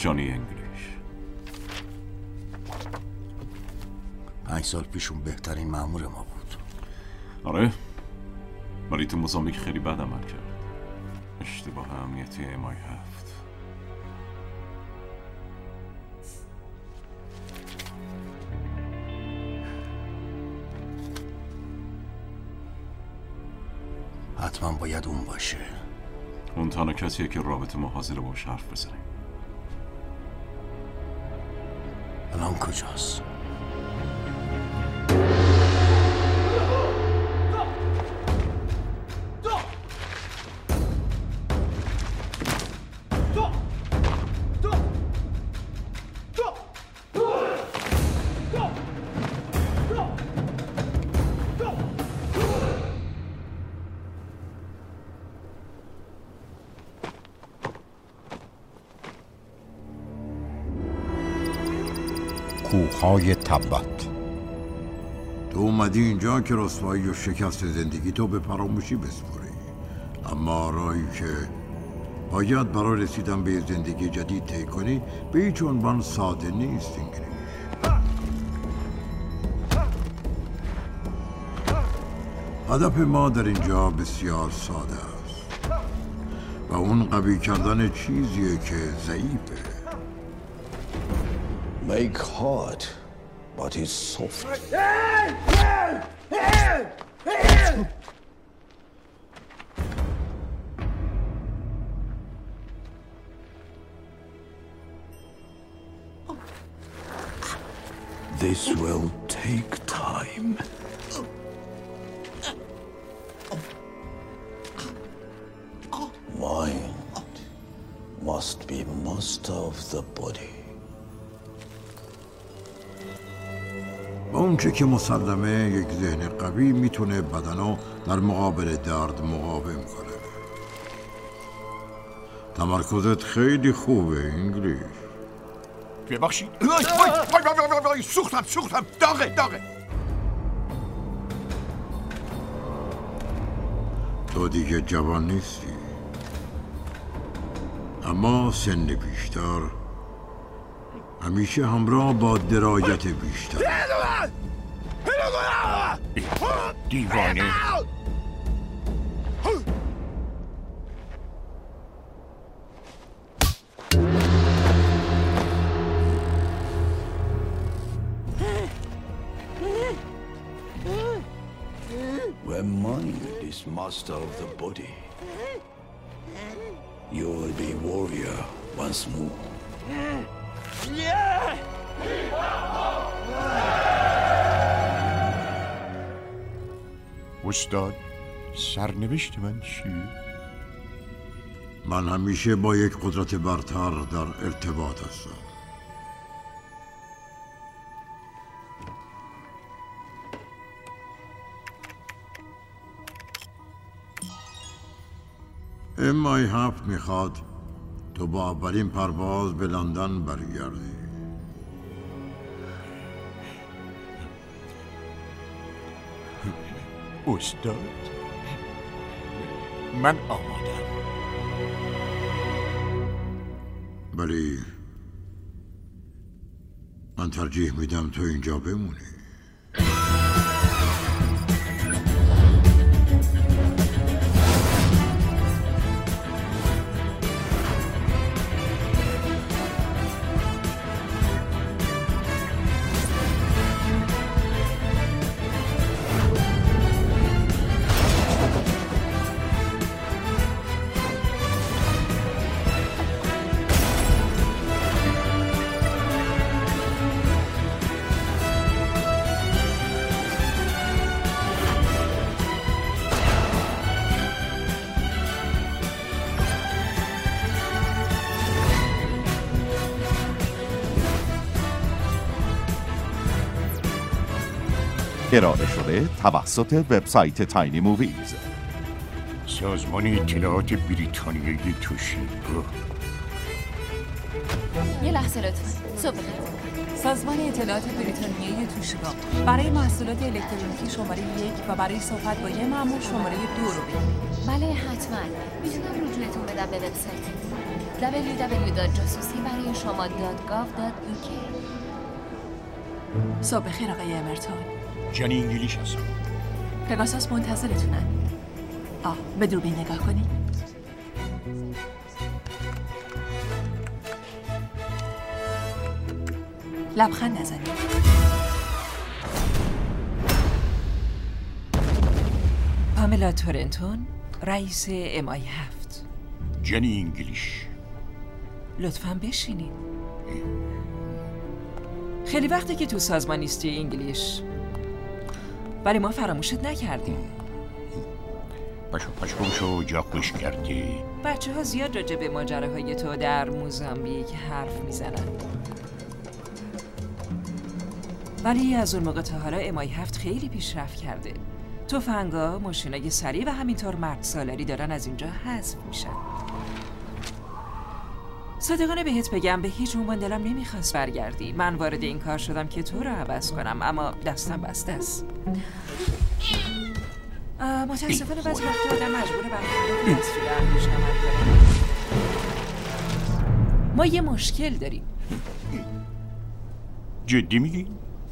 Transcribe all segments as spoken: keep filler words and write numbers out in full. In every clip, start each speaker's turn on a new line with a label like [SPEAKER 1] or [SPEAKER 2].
[SPEAKER 1] جانی انگلیش.
[SPEAKER 2] پنج سال پیشون بهترین مأمور ما بود.
[SPEAKER 1] آره، ولی تو موزامبیک خیلی بد عمل کرد. اشتباه امنیتی ام آی هفت.
[SPEAKER 2] حتما باید اون باشه.
[SPEAKER 1] اون تنها کسیه که رابطه ما حاضر باش حرف بزنیم.
[SPEAKER 2] الان کجاست؟
[SPEAKER 3] کوههای تبت.
[SPEAKER 4] تو اومدی اینجا که رسوایی و شکست زندگی تو به فراموشی بسپاری، اما راهی که باید برای رسیدن به زندگی جدید طی کنی به هیچ عنوان ساده نیست. انگلیش هدف ما در اینجا بسیار ساده است و اون قوی کردن چیزیه که ضعیفه.
[SPEAKER 5] Make hard, but it's soft. This will take time. Mind must be master of the body.
[SPEAKER 4] با اونچه که مسلمه یک ذهن قوی میتونه بدنو در مقابل درد مقاوم کنه. تمرکزت خیلی خوبه انگلیش.
[SPEAKER 6] ببخشید. وای وای وای وای وای سوختم سوختم داغه داغه.
[SPEAKER 4] تو دیگه جوان نیستی، اما سن بیشتر همیشه همراه با درایت بیشتر.
[SPEAKER 6] دیوانه.
[SPEAKER 5] When mind is master of the body, you will be warrior once more.
[SPEAKER 6] استاد، سرنوشت من چیه؟
[SPEAKER 4] من همیشه با یک قدرت برتر در ارتباط هستم. ام آی هفت میخواد تو با اولین پرواز به لندن برگردی.
[SPEAKER 6] استاد، من آمادم.
[SPEAKER 4] ولی من ترجیح میدم تو اینجا بمونی.
[SPEAKER 7] ارائه شده توسط وبسایت تاینی موویز.
[SPEAKER 6] سازمان اطلاعات بریتانیایی توشیبا.
[SPEAKER 8] یه لحظه لطفا. صبح بخیر.
[SPEAKER 3] سازمان اطلاعات بریتانیایی توشیبا برای محصولات الکترونیکی شماره یک و برای صحبت با یه مأمور شماره دو رو بگیرید.
[SPEAKER 8] بله حتما. میتونم رجوعتون بدم به وبسایت دبلیو دبلیو دات جاسوسی برای شما دات گاو دات ای کی.
[SPEAKER 3] صبح بخیر آقای امرتون.
[SPEAKER 6] جنی انگلیش هستم.
[SPEAKER 3] پگاساس منتظرتونن. آه به دوربین نگاه کنید. لبخند نزنید. پاملا تورنتون، رئیس ام آی هفت.
[SPEAKER 6] جنی انگلیش.
[SPEAKER 3] لطفاً بشینید. خیلی وقته که تو سازمان نیستی انگلیش، ولی ما فراموشت نکردیم.
[SPEAKER 6] پاشو پاشو شو جا خوش کردی.
[SPEAKER 3] بچه ها زیاد راجع به ماجراهای تو در موزامبیک حرف میزنن، ولی از اون موقع تا حالا ام آی هفت خیلی پیشرفت کرده. تفنگا، ماشینای سریع و همینطور مرد سالاری دارن از اینجا حذف میشن. صادقانه بهت بگم به هیچ عنوان دلم نمیخواست برگردی. من وارد این کار شدم که تو رو عوض کنم، اما دستم بسته است. متاسفانه بعضی وقتا آدم مجبور برخورد دست روی انگوش عمل کنه. ما یه مشکل داریم.
[SPEAKER 6] جدی میگی؟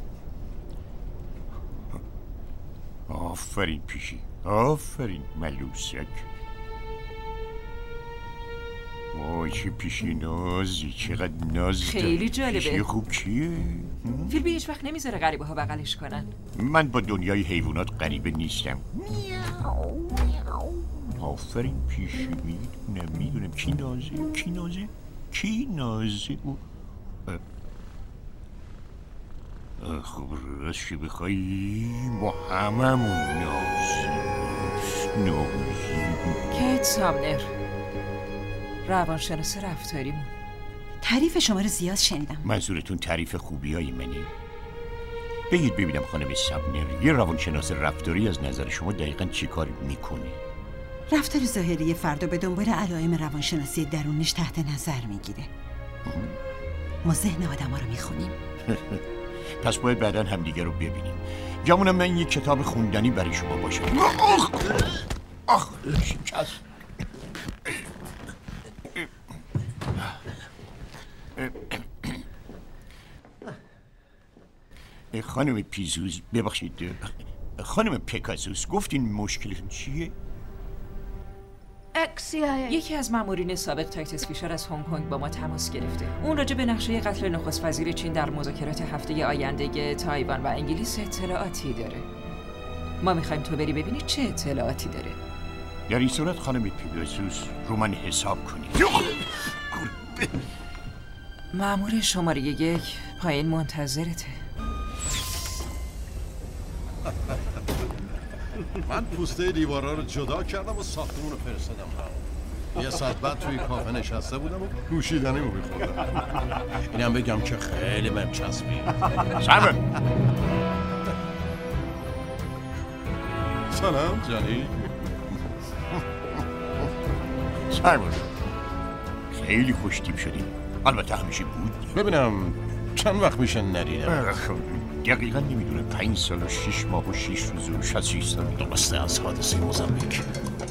[SPEAKER 6] آفرین پیشی، آفرین ملوسک. وای چه پیشی نازی، چقدر ناز.
[SPEAKER 3] خیلی جالبه.
[SPEAKER 6] پیشی خوب چیه؟
[SPEAKER 3] فیلمی هیچ وقت نمیذاره غریبه ها بغلش کنن.
[SPEAKER 6] من با دنیای حیوانات غریبه نیستم. آفرین پیشی، میدونم میدونم کی نازه کی نازه کی نازه او. خب راستش بخوایی با هممون نازی نازی.
[SPEAKER 3] کیت سامنر، روانشناس رفتاریمون.
[SPEAKER 9] تعریف شما رو زیاد شنیدم.
[SPEAKER 6] منظورتون تعریف خوبی های منی؟ بگید ببینم خانم سامنر، یه روانشناس رفتاری از نظر شما دقیقاً چی کار میکنه؟
[SPEAKER 9] رفتار ظاهری فرد به دنبال علائم روانشناسی درونیش تحت نظر میگیره. ما ذهن آدم ها رو میخونیم.
[SPEAKER 6] پس باید بعداً همدیگه رو ببینیم. گمونم من یک کتاب خوندنی برای شما باشه. آخ آخ شکست. خانم پیزوز، ببخشید خانم پگاسوس، گفتین مشکلتون چیه؟
[SPEAKER 3] یکی از مامورین سابق تایتس فیشر از هنگ کنگ با ما تماس گرفته. اون راجع به نقشه قتل نخست وزیر چین در مذاکرات هفته آینده تایوان و انگلیس اطلاعاتی داره. ما میخوایم تو بری ببینی چه اطلاعاتی داره.
[SPEAKER 6] در این صورت خانم پگاسوس رو من حساب کنید.
[SPEAKER 3] مامور شماره یک پایین منتظرته.
[SPEAKER 10] من پوسته دیوارا رو جدا کردم و ساختمون رو فرستادم هم. یه ساعت بعد توی کافه نشسته بودم و نوشیدنی رو میخوردم. اینم بگم که خیلی من چسبی.
[SPEAKER 6] سلام.
[SPEAKER 10] سلام جانی.
[SPEAKER 6] سلام. خیلی خوشتیپ شدیم. البته همیشه بود.
[SPEAKER 10] ببینم چند وقت میشه ندیدم.
[SPEAKER 6] دقیقا نمیدونم. پنج سال و شش ماه و شش روز و شصت سال.
[SPEAKER 10] درسته از حادثه موزامبیک.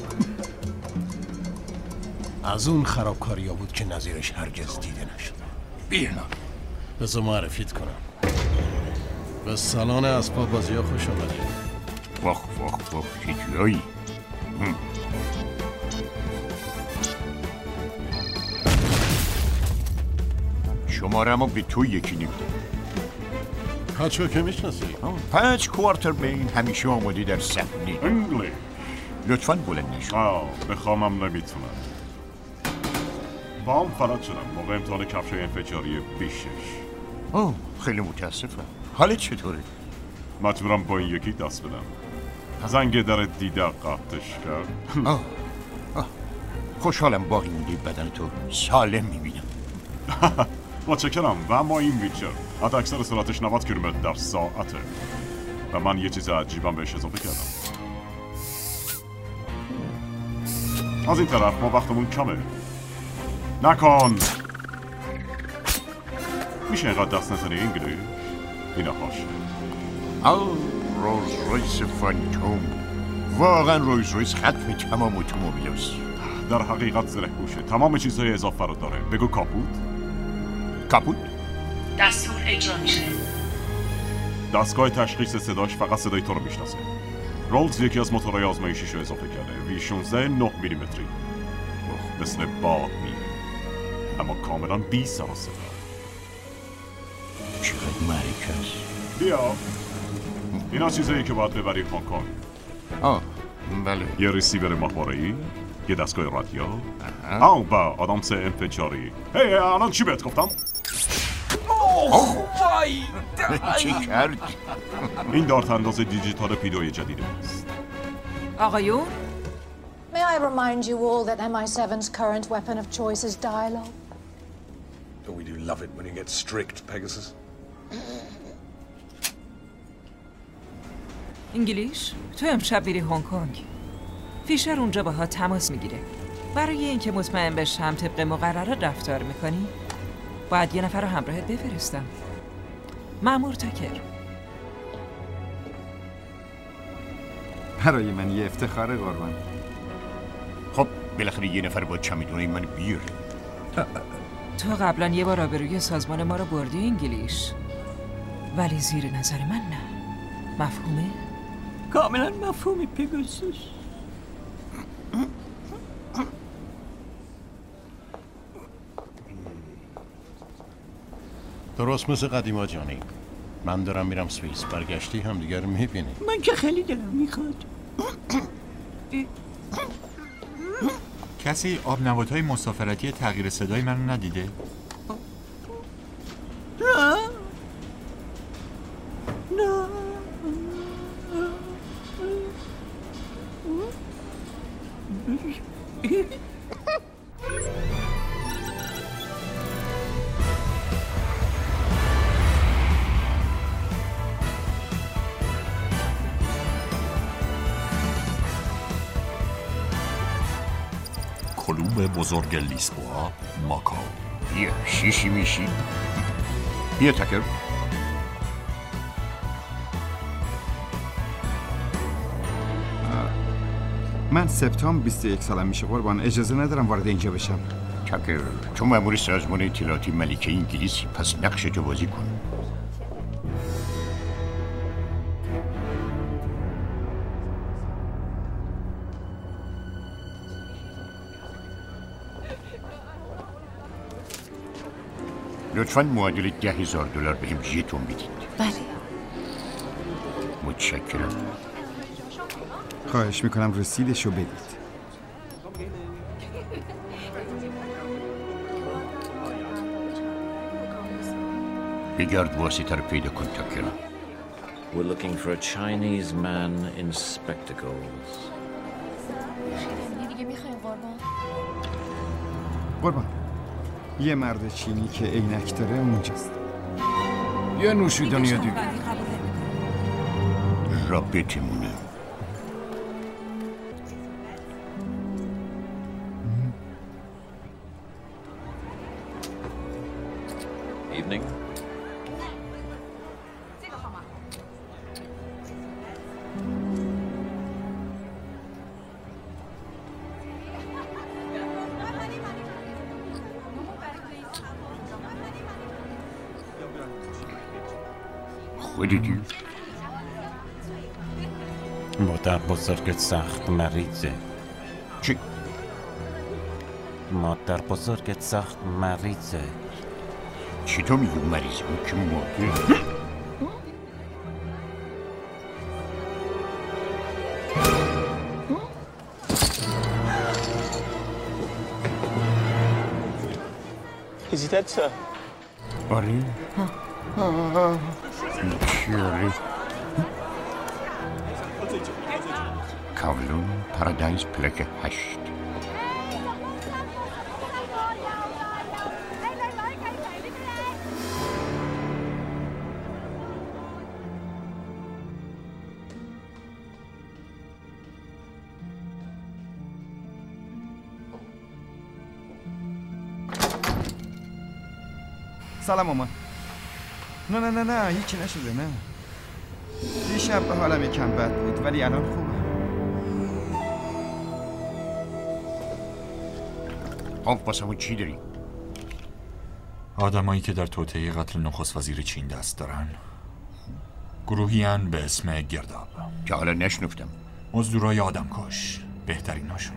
[SPEAKER 10] از اون خرابکاری ها بود که نظیرش هرگز دیده نشد.
[SPEAKER 6] بیرنا
[SPEAKER 10] بذار معرفیت کنم. به سالن اسباب بازی ها خوش آمدید.
[SPEAKER 6] واخ واخ واخ چه جایی. شماره ما به تو یکی نمیدم.
[SPEAKER 10] پچو که میشناسی؟
[SPEAKER 6] پچ کوارتر بین همیشه آماده در صحنه.
[SPEAKER 1] انگلی
[SPEAKER 6] لطفاً بلند نشو.
[SPEAKER 1] آه بخوامم نمیتونم. با هم فلات شدم موقع امتحان کفشای انفجاری بیست و شش.
[SPEAKER 6] اوه خیلی متاسفم. حالت چطوره؟
[SPEAKER 1] مجبورم با این یکی دست بدم. زنگ در دیده قطعش کرد.
[SPEAKER 6] آه. آه. خوشحالم باقی مونده بدن تو سالم میبینم.
[SPEAKER 1] متشکرم. و اما این ویچر حتی اکثر سرعتش نود کیلومتر در ساعته و من یه چیز عجیبم بهش اضافه کردم. از این طرف ما وقتمون کمه. نکن میشه اینقدر دست نزنی انگلیس؟ اینا هاشه.
[SPEAKER 6] آه رولز رویس فانتوم، واقعا رولز رویس ختم تمام اتومبیل است.
[SPEAKER 1] در حقیقت زره پوشه، تمام چیزهای اضافه رو داره. بگو کاپوت.
[SPEAKER 6] کاپوت؟
[SPEAKER 3] دستور اجرا میشه.
[SPEAKER 1] دستگاه تشخیص صداش فقط صدای تو رو میشناسه. رولز یکی از موتورهای آزمایشیشو اضافه کرده. وی شانزده نه میلیمتری. مثل باد میره، اما کاملا بی سر و صدا.
[SPEAKER 6] چقدر معرکه است.
[SPEAKER 1] بیا، اینا چیزایی که باید ببری هنگ کنگ.
[SPEAKER 6] آه بله.
[SPEAKER 1] یه ریسیور ماهواره‌ای، یه دستگاه رادیو، آه با آدامس انفجاری. هی الان چی بهت گفتم؟
[SPEAKER 6] اوه وای چی کرد؟
[SPEAKER 1] این دارتانداز دیجیتال پیدوی جدید است.
[SPEAKER 3] آقایون؟
[SPEAKER 11] May I remind you all that M I seven's current weapon of choice is dialogue?
[SPEAKER 12] Don't we do love it when you get strict, Pegasus?
[SPEAKER 3] انگلیش، تو امشب میری هنگ کنگ. فیشر اونجا باها تماس میگیره. برای اینکه مطمئن بشم طبق مقررات رفتار میکنی، باید یه نفر رو همراهت بفرستم. مأمور تاکر.
[SPEAKER 13] برای من یه افتخار قربان.
[SPEAKER 6] خب بالاخره یه نفر با چمیدونه من بیاره.
[SPEAKER 3] تو قبلا یه بار آبروی سازمان ما رو بردی انگلیش، ولی زیر نظر من نه. مفهومه؟
[SPEAKER 14] کاملا مفهومی پگاسوس.
[SPEAKER 10] درست مثل قدیما جانی. من دارم میرم سوئیس، برگشتی هم دیگر رو میبینی.
[SPEAKER 14] من که خیلی دلم میخواد.
[SPEAKER 15] کسی آب نبات‌های مسافرتی تغییر صدای من رو ندیده؟
[SPEAKER 14] نه نه
[SPEAKER 16] کلوم بزرگ لیسبوا، ماکاو.
[SPEAKER 6] یه شیشی میشی. یه تکر.
[SPEAKER 13] من سپتامبر بیست و یک سالم میشه قربان، اجازه ندارم وارد اینجا بشم.
[SPEAKER 6] تکر، تو مأمور سازمان اطلاعاتی ملکه انگلیسی، پس نقشتو بازی کن. لطفاً معادل ده هزار دلار بهم ژتون بدید.
[SPEAKER 8] بله.
[SPEAKER 6] متشکرم.
[SPEAKER 13] خواهش میکنم رسیدشو بدید.
[SPEAKER 6] بگرد واسطه رو پیدا کن تاکر.
[SPEAKER 5] We're looking for a Chinese man in spectacles.
[SPEAKER 8] یه دیگه میخوایم قربان؟
[SPEAKER 13] قربان یه مرد چینی که عینک داره اونجاست.
[SPEAKER 6] یه نوشیدنی دیگه رابطمونه.
[SPEAKER 5] Evening.
[SPEAKER 6] خودتی؟
[SPEAKER 17] مادر بزرگت سخت مریضه.
[SPEAKER 6] چی؟
[SPEAKER 17] مادر بزرگت سخت مریضه.
[SPEAKER 6] چی تو میگی مریضه؟ اون که مادر؟
[SPEAKER 18] Is he dead, sir?
[SPEAKER 6] آره؟ چیاره؟ کاولون پارادایز پلک هشت.
[SPEAKER 13] سلام مامان. نه نه نه نه هیچی نشده. نه دیشب حالم یکم بد بود ولی الان خوبه.
[SPEAKER 6] خب واسمون چی داری؟
[SPEAKER 16] آدمایی که در توطئه قتل نخست وزیر چین دست دارن گروهیان به اسم گرداب
[SPEAKER 6] که حالا نشنفتم.
[SPEAKER 16] مزدورای آدم کش بهترین هاشون.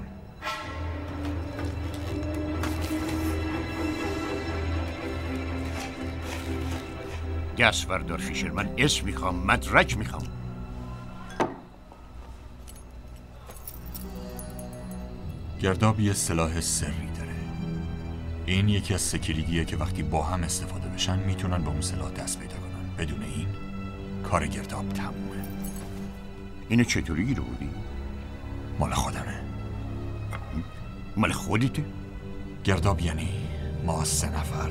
[SPEAKER 6] دست بردار فیشر، من اسم میخوام، مدرک میخوام.
[SPEAKER 16] گرداب یه سلاح سری داره. این یکی از سکیریگیه که وقتی با هم استفاده بشن میتونن به اون سلاح دست پیدا کنن. بدون این کار گرداب تمومه.
[SPEAKER 6] اینو چطوری گیره بودی؟
[SPEAKER 16] مال خودمه.
[SPEAKER 6] مال خودته؟
[SPEAKER 16] گرداب یعنی ما سه نفر.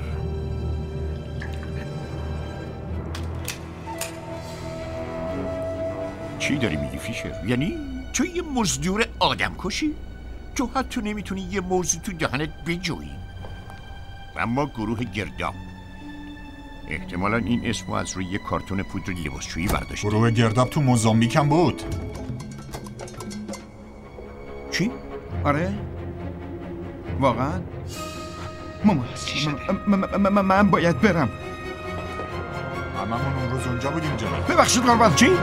[SPEAKER 6] چی داری میگی فیشر؟ یعنی تو یه مزدور آدم کشی؟ تو حتی نمیتونی یه موضوع تو دهنت بجویی. اما گروه گرداب احتمالا این اسمو از روی یه کارتون پودر لباسشویی برداشته.
[SPEAKER 16] گروه گرداب تو موزامبیک هم بود.
[SPEAKER 6] چی؟
[SPEAKER 13] آره؟ واقعا؟ مامان من باید برم.
[SPEAKER 16] هممون اون روز اونجا بودیم جناب.
[SPEAKER 13] ببخشید قربان.
[SPEAKER 6] چی؟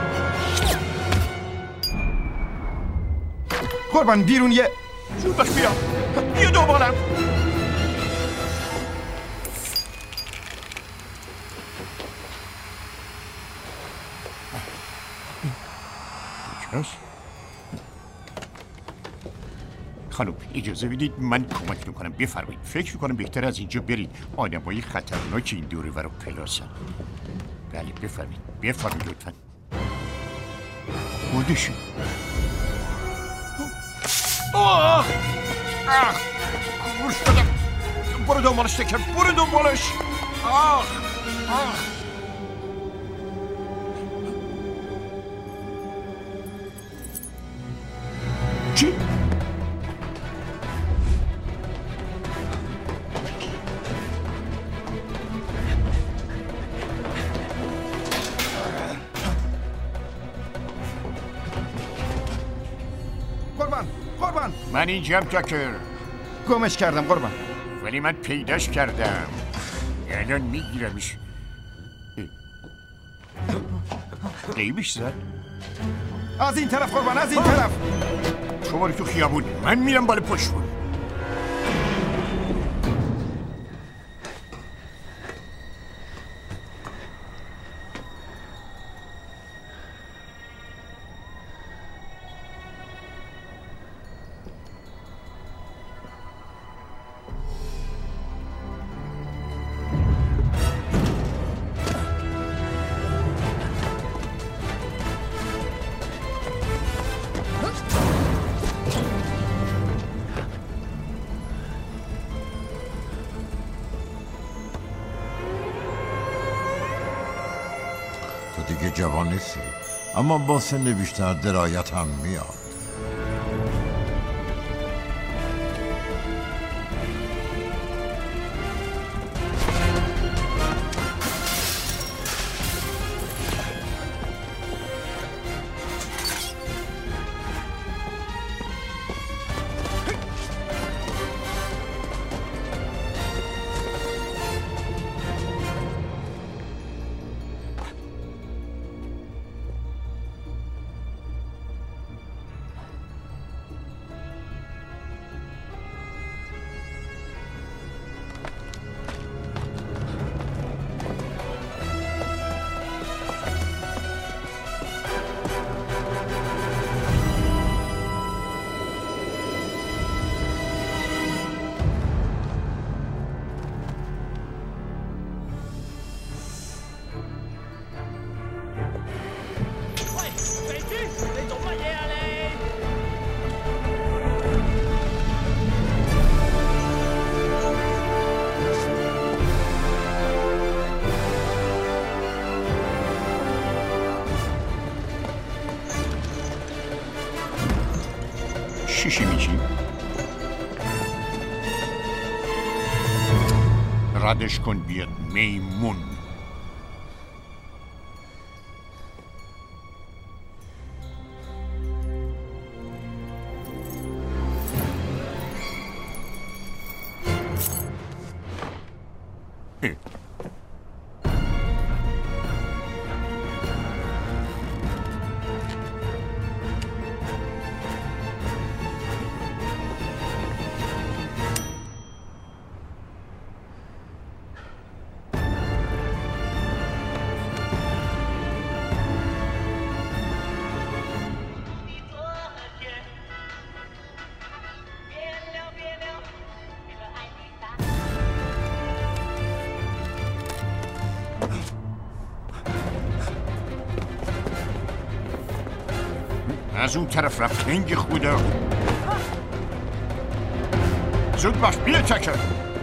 [SPEAKER 13] قربان بیرون یه
[SPEAKER 6] زود باش بیا بیا دوبارم. خانم اجازه بدید من کمک میکنم. بفرمایید. فکر میکنم بهتر از اینجا برید. آدمای خطرناک این دوره ورا پلاسن. بله بفرمایید بفرمایید لطفا. بودشون آه آه کورش بدم. برو دنبالش تکر. برو دنبالش. آه آه چی؟
[SPEAKER 13] قربان قربان
[SPEAKER 6] من اینجام تاکر.
[SPEAKER 13] گمش کردم قربان.
[SPEAKER 6] ولی من پیداش کردم. الان میگیرمش. قیبش زد.
[SPEAKER 13] از این طرف قربان از این طرف.
[SPEAKER 6] تو برو تو خیابون، من میرم بالا پشتون.
[SPEAKER 4] دیگه جوان نیستی اما با سن بیشتر درایت هم میاد.
[SPEAKER 6] چی میشی؟ ردش کن بیاد میمون. از اون طرف رفت هنگ خدا. زود باش بیا تکر.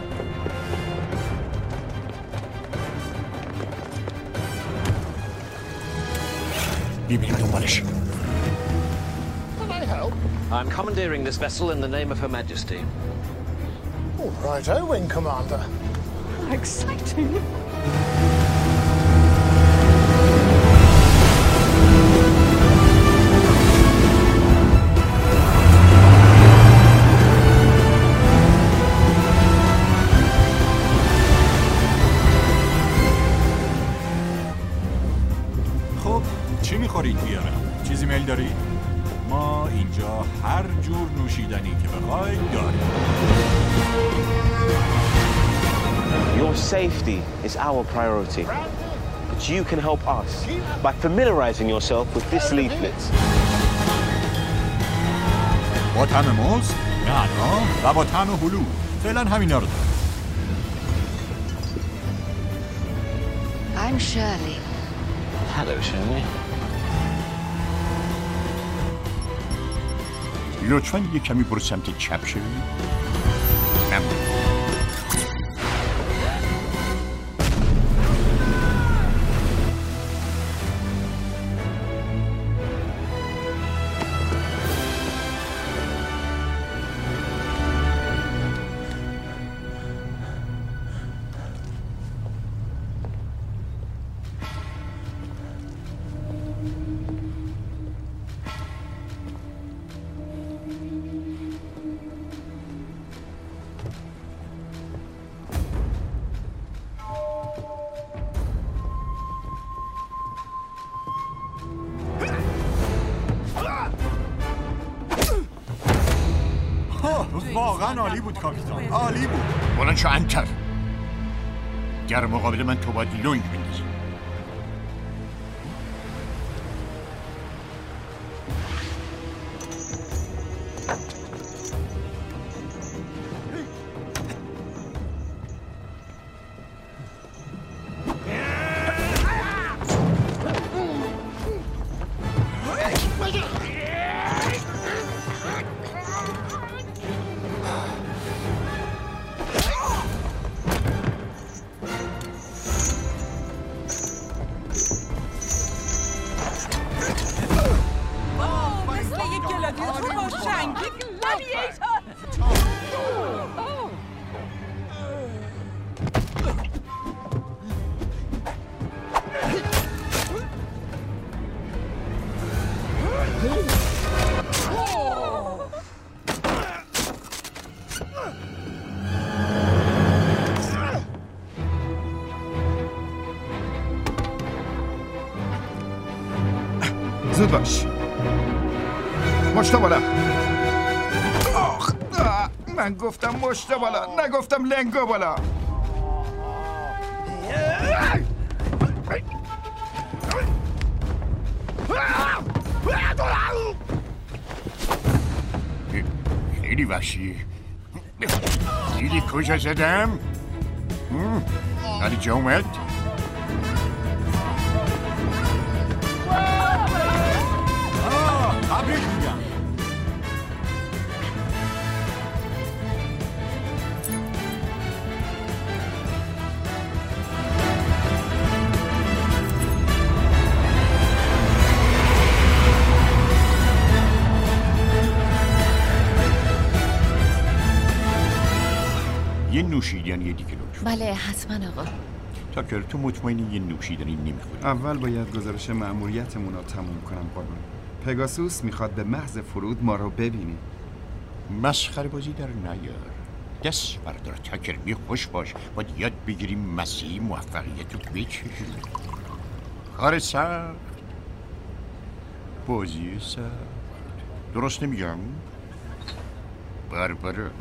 [SPEAKER 6] ببینیم دنبالش.
[SPEAKER 19] I'm commandeering this vessel in the name of Her Majesty.
[SPEAKER 20] All right, oh, Wing Commander.
[SPEAKER 14] Exciting.
[SPEAKER 16] چی میخورید بیارم؟ چیزی میل دارید؟ ما اینجا هر جور نوشیدنی که بخواید داریم.
[SPEAKER 18] Your safety is our priority. But you can help us by familiarizing yourself with this leaflet.
[SPEAKER 16] با طعم موز، نعنا و با طعم هلو. فعلا همینا رو دارم.
[SPEAKER 8] I'm Shirley.
[SPEAKER 18] Hello, Shirley.
[SPEAKER 6] لطفاً یه کمی برو سمت چپ شوی. ممنون.
[SPEAKER 16] واقعا عالی بود کاپیتان، عالی بود.
[SPEAKER 6] بلند شو انتر. در مقابل من تو باید لنگ بندازی.
[SPEAKER 13] زود باش. مشت بالا. آخ من گفتم مشت بالا، نگفتم لنگو بالا.
[SPEAKER 6] خیلی وحشی. دیدی کجا زدم؟ حالی جا اومد؟
[SPEAKER 16] تبریک میگم.
[SPEAKER 6] یه نوشیدنی دیگه لطفا.
[SPEAKER 8] بله حتما آقا.
[SPEAKER 6] تاکر تو مطمئنی یه نوشیدنی نمیخوری؟
[SPEAKER 13] اول باید گزارش مأموریتمون رو تموم کنم قربان. پگاسوس میخواد به محض فرود ما رو ببینه.
[SPEAKER 6] مسخره بازی در نیار. دست بردار تاکر، بی خوش باش. باید یاد بگیریم مسیح موفقیت رو بچشیم. کار سخت، بازی سخت. درست نمیگم؟ بربره.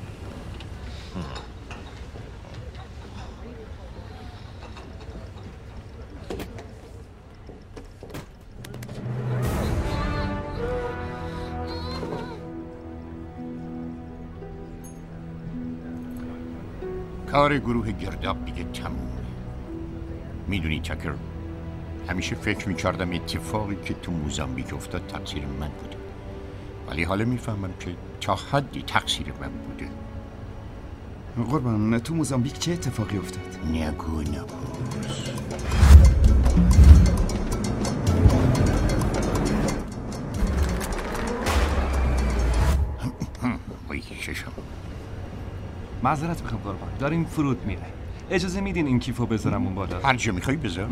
[SPEAKER 6] کار گروه گرداب دیگه تمومه. میدونی تاکر، همیشه فکر میکردم اتفاقی که تو موزامبیک افتاد تقصیر من بوده، ولی حالا میفهمم که تا حدی تقصیر من بوده.
[SPEAKER 13] قربان، تو موزامبیک چه اتفاقی افتاد؟
[SPEAKER 6] نگو نپرس. وای چشم.
[SPEAKER 21] معذرت میخوام قربان، داریم فرود میره. اجازه میدین این کیفو بذارم اون بالا؟
[SPEAKER 6] هر جا میخوای بذار.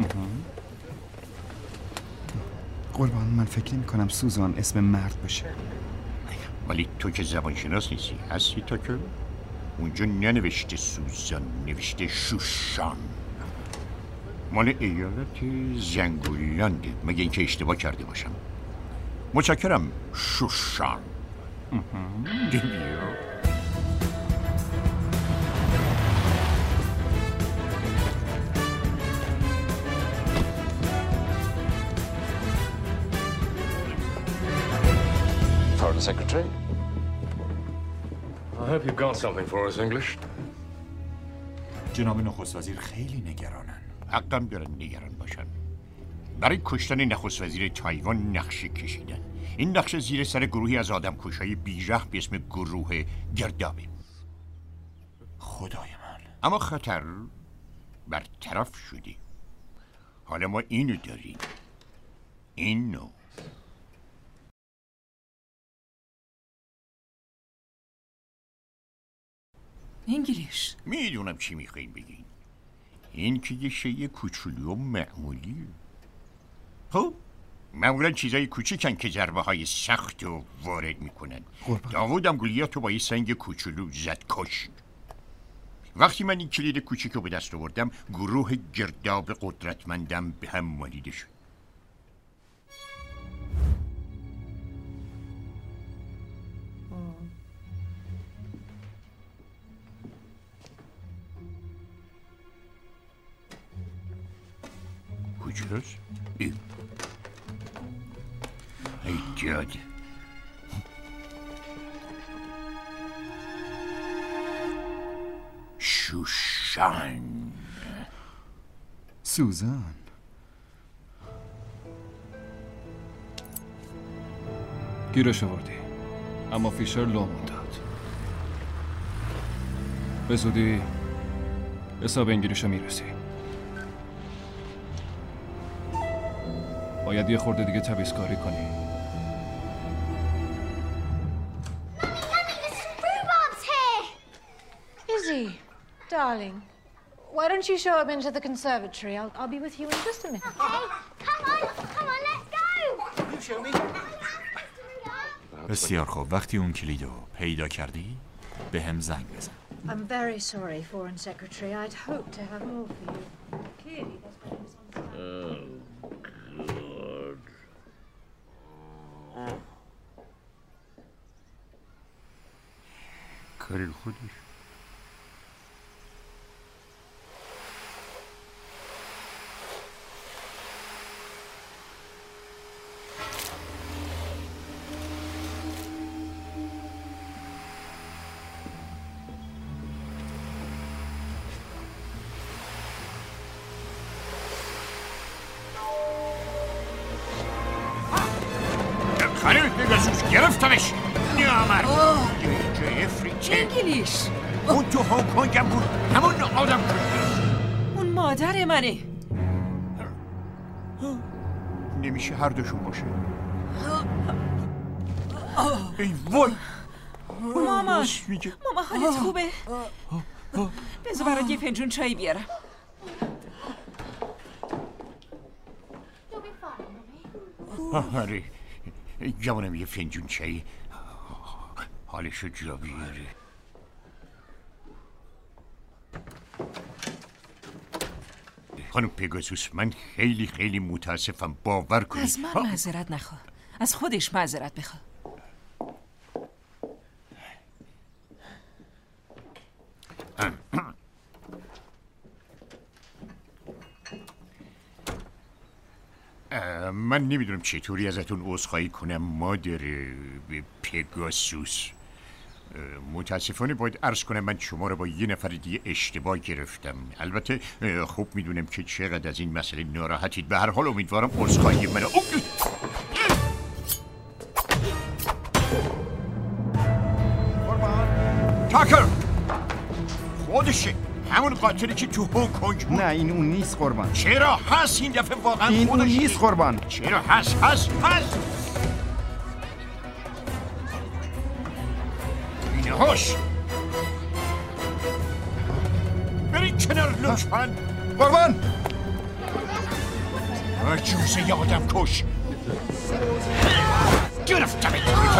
[SPEAKER 13] قربان، من فکر نمی کنم سوزان اسم مرد باشه.
[SPEAKER 6] ولی تو که زبان شناس نیستی، هستی تا که اونجا ننوشته سوزان، نوشته شوشان. مال ایالت زنگولانده، مگه اینکه اشتباه کرده باشم. متشکرم شوشان.
[SPEAKER 12] Foreign Secretary. I hope you've got something for us, English.
[SPEAKER 16] جناب نخست وزیر خیلی نگرانن.
[SPEAKER 6] حقم دارن نگران باشن. برای کشتن نخست وزیر تایوان نقشه کشیدن. این نقشه زیر سر گروهی از آدمکشای بیرحم به اسم گروه گردابه.
[SPEAKER 16] خدای من.
[SPEAKER 6] اما خطر برطرف شده. حالا ما اینو داریم. اینو.
[SPEAKER 3] انگلیش.
[SPEAKER 6] میدونم چی میخواین بگین. این که یه شیء کوچولو و معمولی. خب معمولا چیزای کوچیکن که ضربه های سخت رو وارد میکنن. داوودم گولیاتو با یه سنگ کوچولو زد کش. وقتی من این کلید کوچیک رو به دست آوردم، گروه گرداب قدرتمندم به هم مالیده شد. کجاست؟ ای ای جاده. شوشان.
[SPEAKER 13] سوزان.
[SPEAKER 21] گیرش آوردی، اما فیشر لومون داد. به زودی حساب انگلیشو میرسی. باید یه خورده دیگه تمیزکاری کنی.
[SPEAKER 11] Izzy, darling, why don't you show him into the conservatory? I'll, I'll be with you in just a minute.
[SPEAKER 8] Okay, come on, come on, let's go!
[SPEAKER 12] You show me.
[SPEAKER 16] بسیار خوب، وقتی اون کلیدو پیدا کردی به هم زنگ بزن.
[SPEAKER 11] I'm very sorry, Foreign Secretary. I'd hoped to have more for you. Clearly, there's been misunderstanding.
[SPEAKER 6] کاری خودش. خانم پگاسوس گرفتمش. نیامر
[SPEAKER 3] انگلیش.
[SPEAKER 6] اون تو هنگ کنگم بود، همون آدم کشته.
[SPEAKER 3] اون مادر منه.
[SPEAKER 6] نمیشه هر دوشون باشه. ای وای.
[SPEAKER 3] مامان ماما حالت خوبه؟ بذار برات یه فنجون چای بیارم.
[SPEAKER 6] آره جوانم، یه فنجون چای حالشو جا بیاره. خانم پگاسوس من خیلی خیلی متاسفم باور کنید.
[SPEAKER 3] از من معذرت نخواه، از خودش معذرت بخواه.
[SPEAKER 6] من نمیدونم چطوری ازتون عذرخواهی کنم مادر پگاسوس. متاسفانه باید عرض کنم من شما رو با یه نفر دیگه اشتباه گرفتم. البته خوب میدونم که چقدر از این مسئله ناراحتید. به هر حال امیدوارم عذرخواهی منو تاکر خودشه، همون قاتلی که تو هنگ کنگ بود.
[SPEAKER 13] نه این اون نیست قربان.
[SPEAKER 6] چرا هست این دفعه واقعا
[SPEAKER 13] این
[SPEAKER 6] خودشه.
[SPEAKER 13] اون نیست قربان.
[SPEAKER 6] چرا هست هست هست اینه هاش برید کنار لطفاً.
[SPEAKER 13] قربان
[SPEAKER 6] جوزه ی آدم کش گرفتم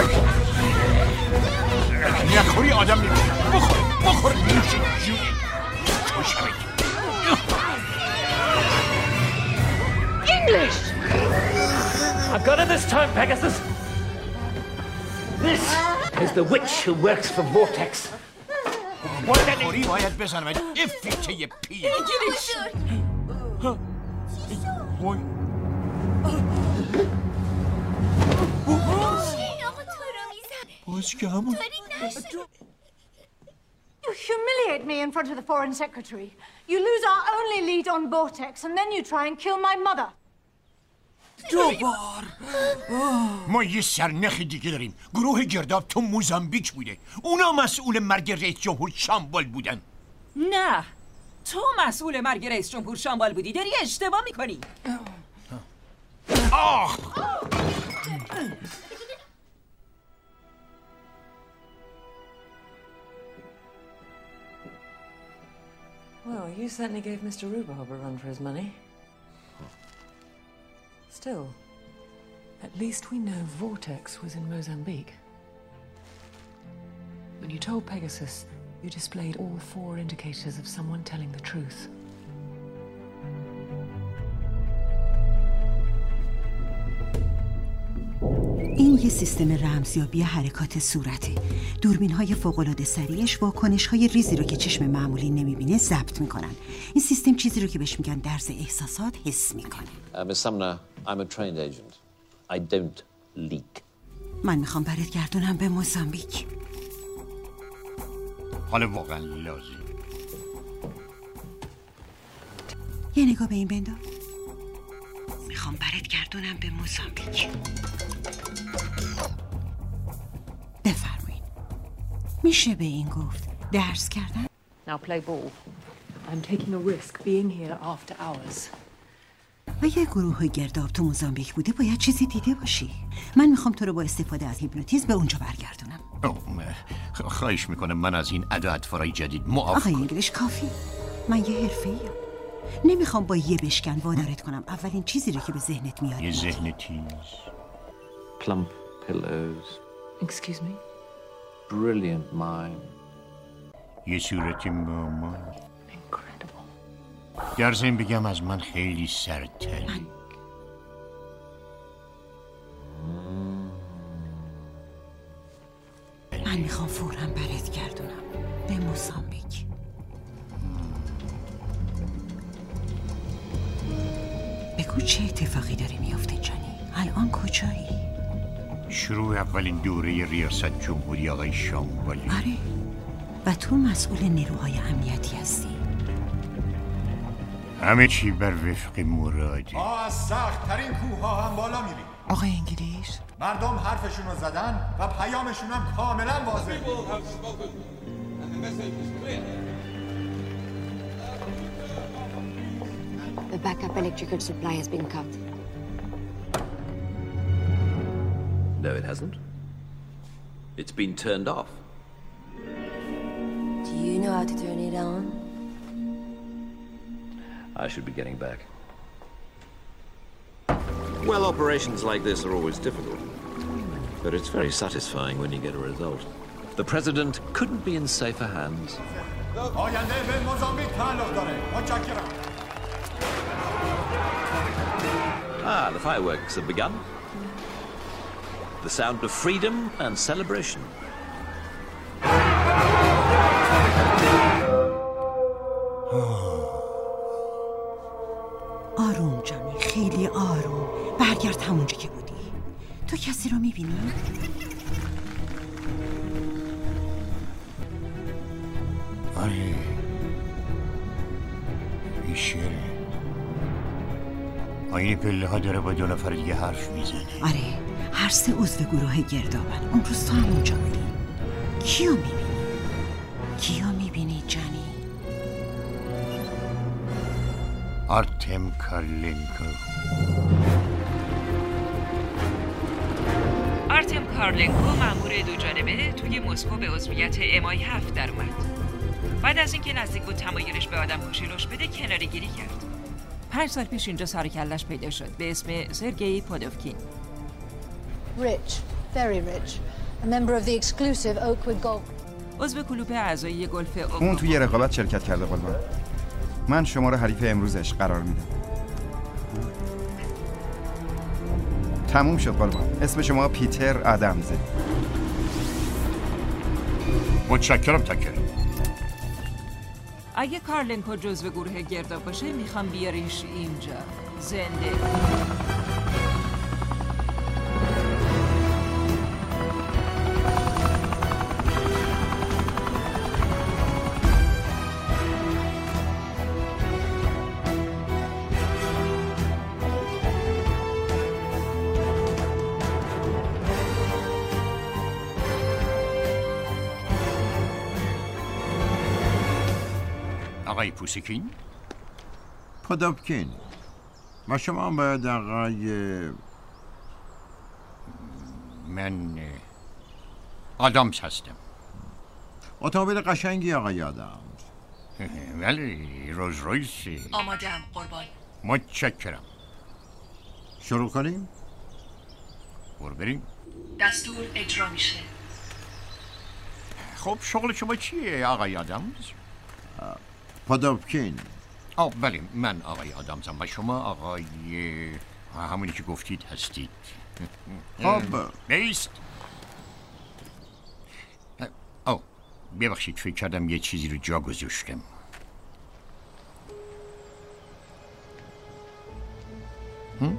[SPEAKER 6] نخوری آدم میکنم. بخور بخور نوش جون کشمه.
[SPEAKER 19] English! I've got it this time, Pegasus. This is the witch who works for Vortex.
[SPEAKER 6] خوری باید بزنم افیته یه پیر.
[SPEAKER 19] انگلیش!
[SPEAKER 6] وای باز که همون
[SPEAKER 11] You humiliate me in front of the Foreign Secretary. You lose our only lead on Vortex, and then you try and kill my mother.
[SPEAKER 6] دوبار ما یه سرنخ دیگه داریم. گروه گرداب تو موزامبیک بوده. اونا مسئول مرگ رئیس جمهور شامبال بودن.
[SPEAKER 3] نه تو مسئول مرگ رئیس جمهور شامبال بودی. داری اشتباه میکنی.
[SPEAKER 6] آخ
[SPEAKER 2] Well, you certainly gave Mister Rhubarb a run for his money. Still, at least we know Vortex was in Mozambique. When you told Pegasus, you displayed all four indicators of someone telling the truth.
[SPEAKER 9] این یه سیستم رمزیابی حرکات صورته. دوربین‌های فوق‌العاده سریعش واکنش‌های ریزی رو که چشم معمولی نمی‌بینه ضبط می‌کنن. این سیستم چیزی رو که بهش میگن درز احساسات حس می‌کنه.
[SPEAKER 22] Uh, Miss Sumner, I'm a trained agent. I don't leak.
[SPEAKER 9] من میخوام برات گردونم به موزامبیک.
[SPEAKER 6] حالا واقعا لازم.
[SPEAKER 9] یه نگاه به این بنداز. میخوام برات گردونم به موزامبیک. بفرمایید. میشه به این گفت درس کردن؟
[SPEAKER 2] Now play ball. I'm taking a risk being here after hours.
[SPEAKER 9] اگه گروه گرداب تو موزامبیک بوده باید چیزی دیده باشی. من میخوام تو رو با استفاده از هیپنوتیزم به اونجا برگردونم.
[SPEAKER 6] خواهش میکنم من از این ادا اطفارای جدید معاف.
[SPEAKER 9] آقای انگلیش کافی. من یه حرفه‌ایم. نمیخوام با یه بشکن وادارت کنم. اولین چیزی رو که به ذهنت میاد.
[SPEAKER 6] یه ذهن تیز.
[SPEAKER 22] Plump pillows.
[SPEAKER 2] Excuse me?
[SPEAKER 22] Brilliant mind.
[SPEAKER 6] یه صورت ماما. در ضمن بگم از من خیلی سرتری.
[SPEAKER 9] من من میخوام فوراً برات گردونم به موزامبیک. بگو چه اتفاقی داره میافته جانی؟ الان کجایی؟
[SPEAKER 6] شروع اولین دوره ریاست جمهوری آقای شامبالی.
[SPEAKER 9] آره و تو مسئول نیروهای امنیتی هستی.
[SPEAKER 6] همه چی بر وفق مراده.
[SPEAKER 23] ما از سخت ترین کوه ها هم بالا میریم.
[SPEAKER 3] آقای انگلیس
[SPEAKER 23] مردم حرفشون رو زدن و پیامشون هم کاملا واضحه.
[SPEAKER 24] The backup electrical supply has been cut.
[SPEAKER 22] No, it hasn't. It's been turned off.
[SPEAKER 24] Do you know how to turn it on?
[SPEAKER 22] I should be getting back. Well, operations like this are always difficult. But it's very satisfying when you get a result. The president couldn't be in safer hands.
[SPEAKER 23] آینده به موزامبیک تعلق داره. متشکرم.
[SPEAKER 22] Ah, the fireworks have begun. The sound of freedom and celebration.
[SPEAKER 9] آروم جانی، خیلی آروم. برگرد همونجا که بودی. تو کسی رو میبینی؟
[SPEAKER 6] آره فیشره. آینه پله ها داره با دو نفر دیگه حرف میزنه.
[SPEAKER 9] آره، هر سه عضو گروه گردابن. اون روز تو همونجا بودی. کیو میبینی؟ کیو میبینی جانی؟
[SPEAKER 6] آرتم کارلنکو.
[SPEAKER 3] آرتم کارلنکو مأمور دو جانبه توی مسکو به عضویت امای هفت در اومد. بعد از اینکه نزدیک بود تمایلش به آدم کشی رشد بده کناره گیری کرد. پنج سال پیش اینجا سر کلش پیدا شد به اسم سرگئی پودوفکین.
[SPEAKER 11] Rich, very rich. A member of the exclusive Oakwood Golf.
[SPEAKER 3] عضو کلوپ اعضایی گلف اوک.
[SPEAKER 13] اون توی رقابت شرکت کرده قلبان. من شما رو حریف امروزش قرار میدم. تموم شد قلبان. اسم شما پیتر آدمزه.
[SPEAKER 6] متشکرم تکر.
[SPEAKER 3] اگه کارلنکو جزو گروه گرداب باشه میخوام بیاریش اینجا زنده.
[SPEAKER 6] آقای پوسیکین؟
[SPEAKER 4] پودوفکین. و شما باید آقای
[SPEAKER 6] من آدامز هستم.
[SPEAKER 4] اتومبیل قشنگی آقای آدامز.
[SPEAKER 6] ولی روز رویس.
[SPEAKER 2] آمادم قربان.
[SPEAKER 6] متشکرم.
[SPEAKER 4] شروع کنیم؟
[SPEAKER 6] برو بریم.
[SPEAKER 2] دستور اجرا میشه.
[SPEAKER 6] خب شغل شما چیه آقای آدامز؟
[SPEAKER 4] پودوفکین.
[SPEAKER 6] آه بله من آقای آدامزم و شما آقای همونی که گفتید هستید.
[SPEAKER 4] خب
[SPEAKER 6] بیست. آه ببخشید فکر کردم یه چیزی رو جا گذاشتم. هم؟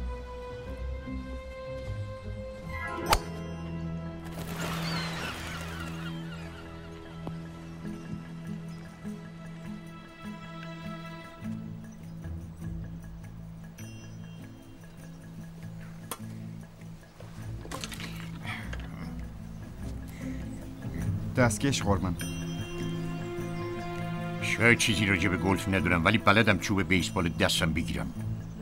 [SPEAKER 13] دستکش قربان.
[SPEAKER 6] شاید چیزی راجع به گلف ندونم ولی بلدم چوب بیسبال دستم بگیرم.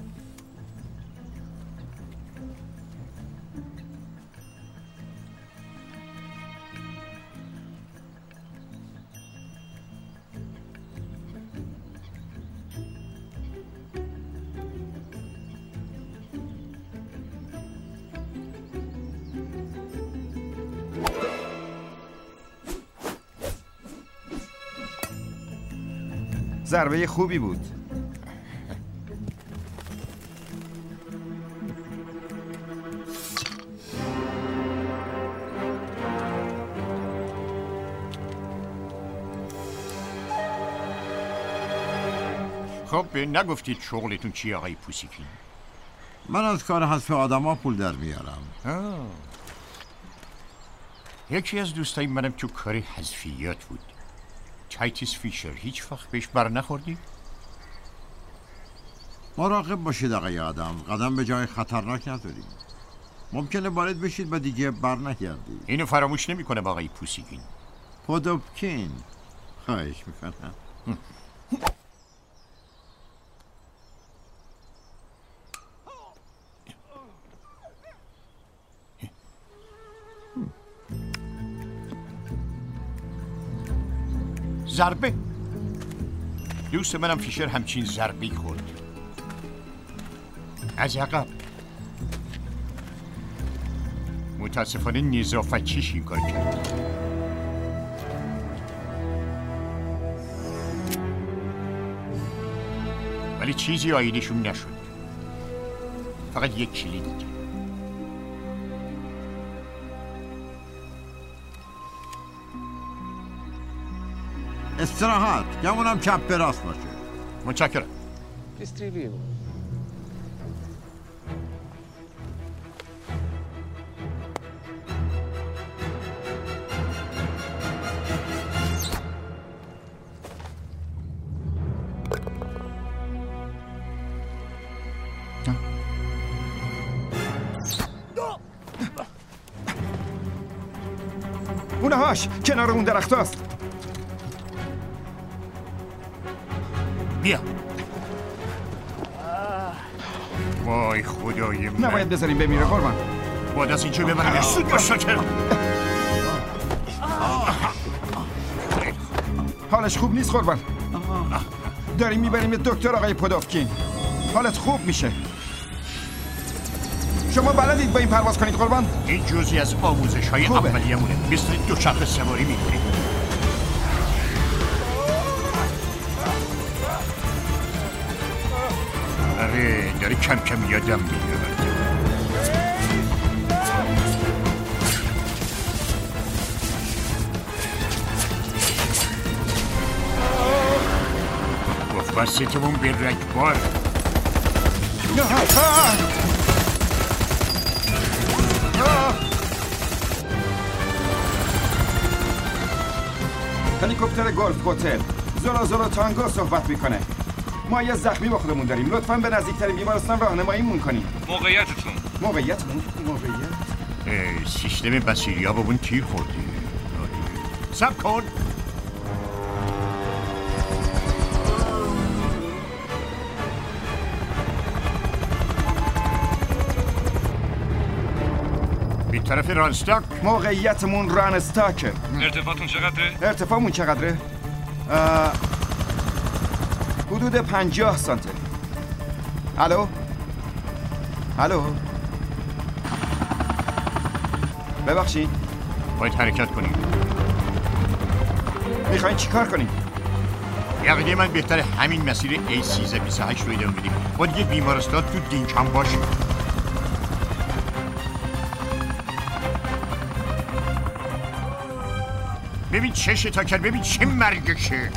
[SPEAKER 13] ضربه خوبی بود.
[SPEAKER 6] خب نگفتید شغلتون چیه آقای پوسیکین؟
[SPEAKER 4] من از کار حذف آدما پول در میارم.
[SPEAKER 6] آه. یکی از دوستای منم تو کار حذفیات بود. تایتیس فیشر. هیچ وقت بهش بر نخوردی؟
[SPEAKER 4] مراقب باشید آقای آدم. قدم به جای خطرناک نذارید. ممکنه وارد بشید و دیگه بر نگردید.
[SPEAKER 6] اینو فراموش نمی‌کنم آقای پوسیکین.
[SPEAKER 4] پودوفکین. خواهش میکنم.
[SPEAKER 6] ضربه. دوست منم فیشر همچین ضربی خورد. از عقب. متاسفانه نظافتچیش این کار کرد. ولی چیزی آیدشون نشد. فقط یک کلید دیگه.
[SPEAKER 4] استراحت. گمونم چپ به راست باشه.
[SPEAKER 6] متشکرم.
[SPEAKER 22] Distribuiamo.
[SPEAKER 13] اونهاش کنار اون درخت هست.
[SPEAKER 6] بیا. وای خدای من.
[SPEAKER 13] نباید بذاریم بمیره قربان.
[SPEAKER 6] باید از اینجا ببریم. سود باش شاکر.
[SPEAKER 13] حالش خوب نیست قربان. داریم میبریم دکتر آقای پودوفکین. حالت خوب میشه. شما بلدید با این پرواز کنید قربان؟
[SPEAKER 6] این جزئی از آموزش های اولیه‌مونه. مثل دوچرخه سواری میکنیم. آره داره کم کم یادم میاد. گفت وسطمون به رگبار.
[SPEAKER 13] هلیکوپتر گلف هتل زولا زولا تانگو صحبت میکنه. ما یه زخمی با خودمون داریم. لطفاً به نزدیکترین بیمارستان راهنماییمون کنیم.
[SPEAKER 22] موقعیتتون
[SPEAKER 13] موقعیتمون موقعیت
[SPEAKER 6] سیستم بصیریابمون تیر خورده. صبر کن. به طرف رانستاک.
[SPEAKER 13] موقعیتمون رانستاکه.
[SPEAKER 22] ارتفاعتون چقدره؟
[SPEAKER 13] ارتفاعمون چقدره؟ حدود پنجاه سانته. الو؟ الو؟ ببخشید
[SPEAKER 6] باید حرکت کنیم.
[SPEAKER 13] میخواین چی کار کنیم؟
[SPEAKER 6] یقیده من بهتره همین مسیر ای سیزده بیست و هشت رو ادامه بدیم. باید یه بیمارستان تو دینکم باشه. ببین چه شتا کرد. ببین چه مرگشه.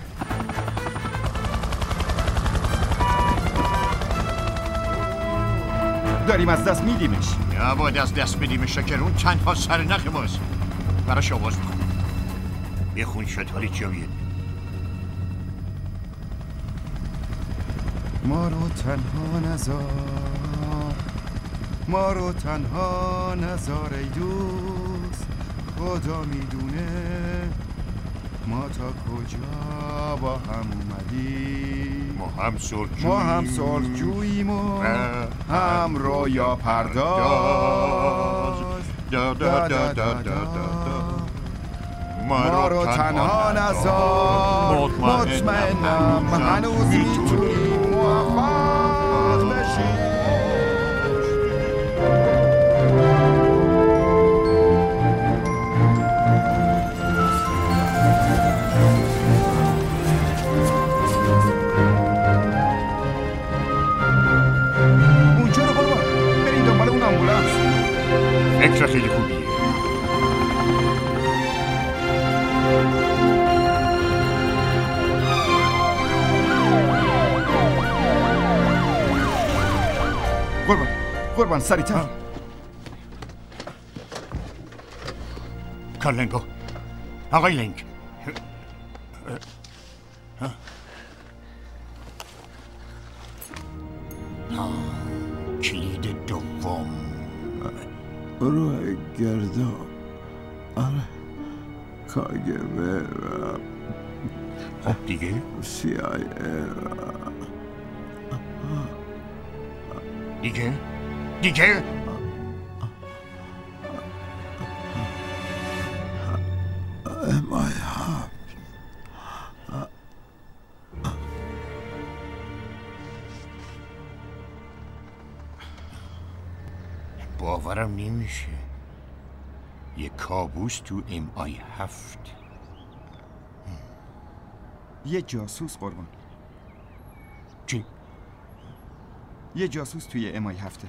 [SPEAKER 13] داریم از دست میدیمش.
[SPEAKER 6] یا باید از دست بدیمش شکر. اون تنها سرنخ ماست. براش آواز بخون. بخون شد حالی جاوید.
[SPEAKER 13] ما رو تنها نذار، ما رو تنها نذار ای دوست. خدا میدونه ما تا کجا با هم اومدیم.
[SPEAKER 6] ما هم سرجوییم،
[SPEAKER 13] ما هم سرجوییم و هم رویا پرداز.
[SPEAKER 6] دا دا دا دا دا
[SPEAKER 13] ما رو تنها نذار، مطمئنم هنوز میتونیم موفق بشیم. اونجا رو قربان بریم دنبال اون آمبولانس.
[SPEAKER 6] فکر خیلی خوبیه.
[SPEAKER 13] قربان قربان سریعتر.
[SPEAKER 6] کارلنگو آقای لنگ. کلید دوم.
[SPEAKER 4] روح گرداب. آره کاگبه و
[SPEAKER 6] خب دیگه
[SPEAKER 4] سی آی ای
[SPEAKER 6] دیگه دیگه
[SPEAKER 4] Am I hurt?
[SPEAKER 6] باورم نمیشه. یه کابوس تو ام آی هفت.
[SPEAKER 13] یه جاسوس قربان.
[SPEAKER 6] چی؟
[SPEAKER 13] یه جاسوس توی ام آی هفته.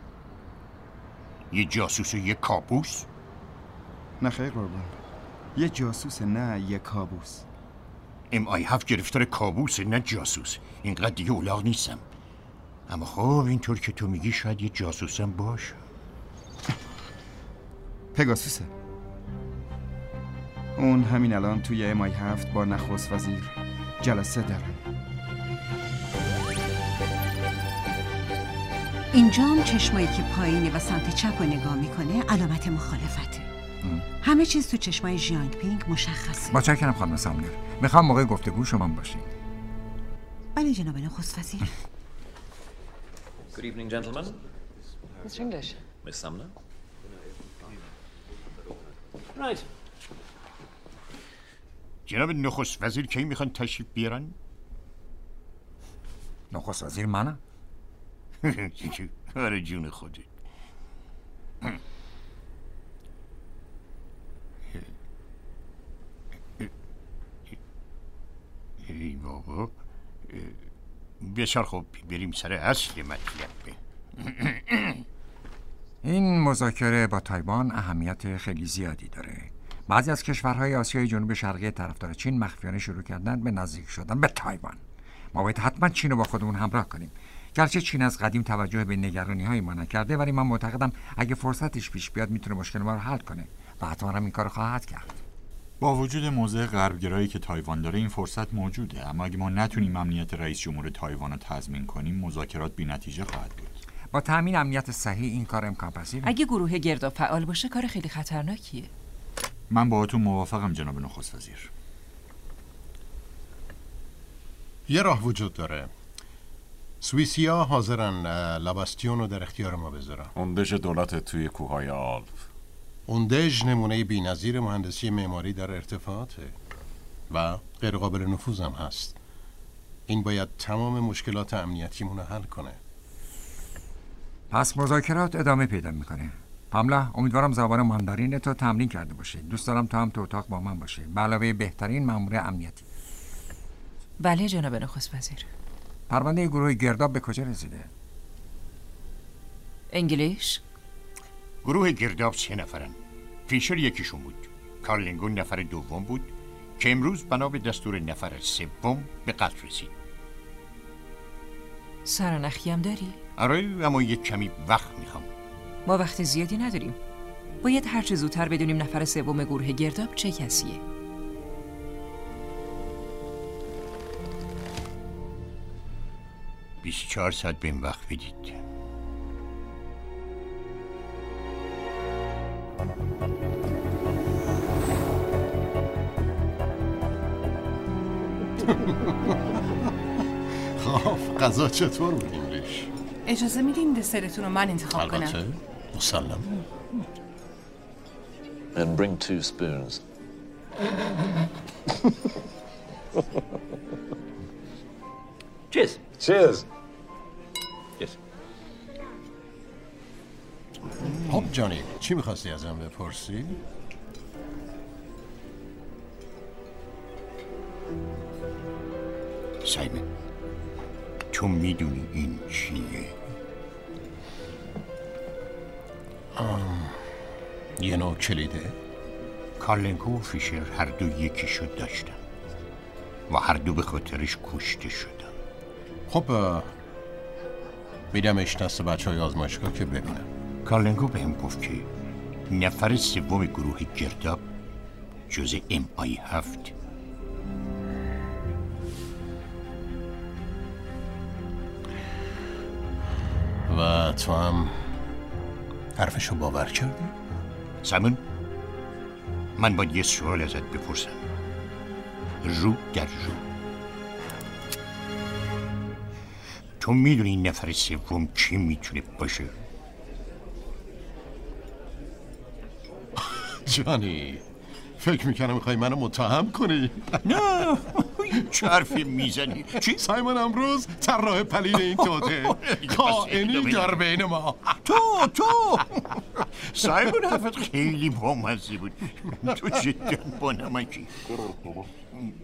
[SPEAKER 6] یه جاسوس و یه کابوس؟
[SPEAKER 13] نه خیر قربان، یه جاسوس نه یه کابوس.
[SPEAKER 6] ام آی هفت گرفتار کابوس نه جاسوس. اینقدر دیگه اولاغ نیستم. اما خب اینطور که تو میگی شاید یه جاسوسم باشه.
[SPEAKER 13] پگاسوسه. اون همین الان توی ام آی هفت با نخست وزیر جلسه دارن.
[SPEAKER 9] اینجام چشمایی که پایینه و سمت چپ رو نگاه میکنه علامت مخالفته. ام. همه چیز تو چشمای ژیانگ پینگ مشخصه.
[SPEAKER 1] متشکرم خانم سامنر. میخوام موقع گفتگو شما باشین.
[SPEAKER 9] بله جناب نخست وزیر.
[SPEAKER 22] Good evening, gentlemen.
[SPEAKER 2] Mister English.
[SPEAKER 22] Miss Sumner. Right.
[SPEAKER 6] جناب نخست وزیر کی میخوان تشریف بیارن؟
[SPEAKER 1] نخست وزیر منم؟
[SPEAKER 6] آره جون خودت. ای بابا، بسیار خوب، بریم سر اصل مطلب.
[SPEAKER 1] این مذاکره با تایوان اهمیت خیلی زیادی داره. بعضی از کشورهای آسیای جنوب شرقی طرفدار چین مخفیانه شروع کردن به نزدیک شدن به تایوان. ما باید حتما چین رو با خودمون همراه کنیم. گرچه چین از قدیم توجه به نگرانی‌های ما نکرده، ولی من معتقدم اگه فرصتش پیش بیاد میتونه مشکل ما رو حل کنه و حتما هم این کارو خواهد کرد.
[SPEAKER 16] با وجود موضع غربگرایی که تایوان داره این فرصت موجوده، اما اگه ما نتونیم امنیت رئیس جمهور تایوان رو تضمین کنیم مذاکرات بی‌نتیجه خواهد بود.
[SPEAKER 1] با تامین امنیت صحیح این کار امکان پذیره.
[SPEAKER 3] اگه گروه گرداب فعال باشه کار خیلی خطرناکیه.
[SPEAKER 16] من باهاتون موافقم جناب نخست وزیر.
[SPEAKER 7] یه راه وجود داره. سوئیسیا حاضرن لاباستیون رو در اختیار ما بذارن.
[SPEAKER 16] اوندژ دولت توی کوههای آلپ.
[SPEAKER 7] اوندژ نمونه بی‌نظیر مهندسی معماری در ارتفاعاته و غیر قابل نفوذ هم هست. این باید تمام مشکلات امنیتیمون رو حل کنه.
[SPEAKER 1] پس مذاکرات ادامه پیدا میکنه. پاملا، امیدوارم زبان ماندارین تو تمرین کرده باشی. دوست دارم تو هم تو اتاق با من باشی. به علاوه بهترین مأمور امنیتی.
[SPEAKER 3] بله جناب نخست وزیر.
[SPEAKER 1] پرونده گروه گرداب به کجا رسیده؟
[SPEAKER 3] انگلیش؟
[SPEAKER 6] گروه گرداب سه نفرن. فیشر یکیشون بود. کارلینگون نفر دوم بود که امروز بنا به دستور نفر سوم به قتل رسید.
[SPEAKER 3] سرنخی هم داری؟
[SPEAKER 6] آره، اما یک کمی وقت میخوام.
[SPEAKER 3] ما وقت زیادی نداریم. باید هر چه زودتر بدونیم نفر سوم گروه گرداب چه کسیه.
[SPEAKER 6] بیست و چهار ساعت بهم وقت بدید.
[SPEAKER 7] خب غذا چطور بود انگلیش؟
[SPEAKER 10] اجازه میدین دسرتون رو من انتخاب کنم؟
[SPEAKER 7] البته مسلم.
[SPEAKER 22] And bring two spoons. Cheers.
[SPEAKER 7] Cheers.
[SPEAKER 22] Yes.
[SPEAKER 7] خب جانی، چی میخواستی ازم بپرسی؟
[SPEAKER 6] سایمن، تو میدونی این چیه؟
[SPEAKER 7] یه نوع کلیده؟
[SPEAKER 6] کارلنکو و فیشر هر دو یکیشو داشتن و هر دو به خاطرش کشته شدن.
[SPEAKER 7] خب میدمش دست بچه های آزمایشگاه که ببینم.
[SPEAKER 6] کارلنکو بهم گفت که نفر سوم گروه گرداب جز ام آی هفت
[SPEAKER 7] و تو هم حرفشو باور کردی؟
[SPEAKER 6] سایمون، من باید یه سوال ازت بپرسم رو در رو. تو میدونی این نفر سوم کی میتونه باشه؟
[SPEAKER 7] جانی، فکر میکنم میخوای منو متهم کنی.
[SPEAKER 6] نه، چه حرفی میزنی؟ چی؟
[SPEAKER 7] سایمون امروز طراح پلید این توته، خائنی در بین ما.
[SPEAKER 6] تو تو سایمون حرفت خیلی بامزه بود. تو جدا با نمکی.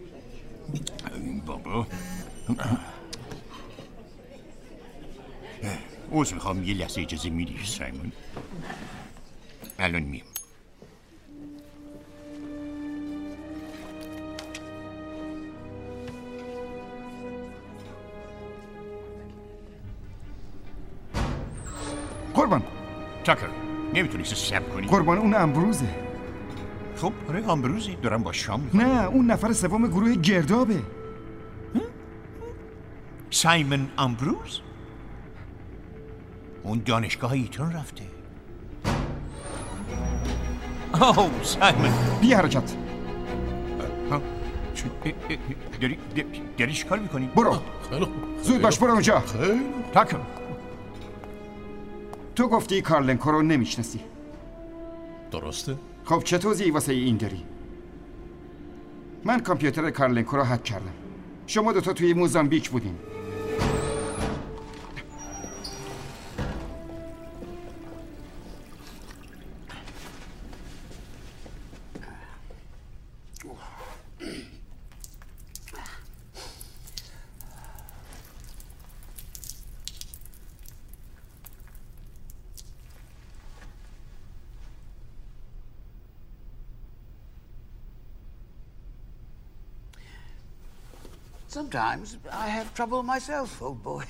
[SPEAKER 6] بابا عوض میخوام یه لحظه اجازه میدی سایمون؟ الان میم.
[SPEAKER 13] قربان
[SPEAKER 6] تاکر نمیتونی سب کنی؟
[SPEAKER 13] قربان اون امبروزه.
[SPEAKER 6] خب آره امبروزی دارم با شام میخورم.
[SPEAKER 13] نه اون نفر سوم گروه گردابه.
[SPEAKER 6] سایمون امبروز؟ اون دانشگاه ایتون رفته. اوه سایمون
[SPEAKER 13] بی حرکت.
[SPEAKER 6] داری داری چیکار میکنی؟
[SPEAKER 13] برو زود باش برو اونجا.
[SPEAKER 6] تاکر
[SPEAKER 13] تو گفتی کارلنکو رو نمیشناسی.
[SPEAKER 7] درسته؟
[SPEAKER 13] خب چه توضیحی واسه این داری؟ من کامپیوتر کارلنکو رو هک کردم. شما دوتا توی موزامبیک بودین.
[SPEAKER 5] Sometimes I have trouble myself, old boy.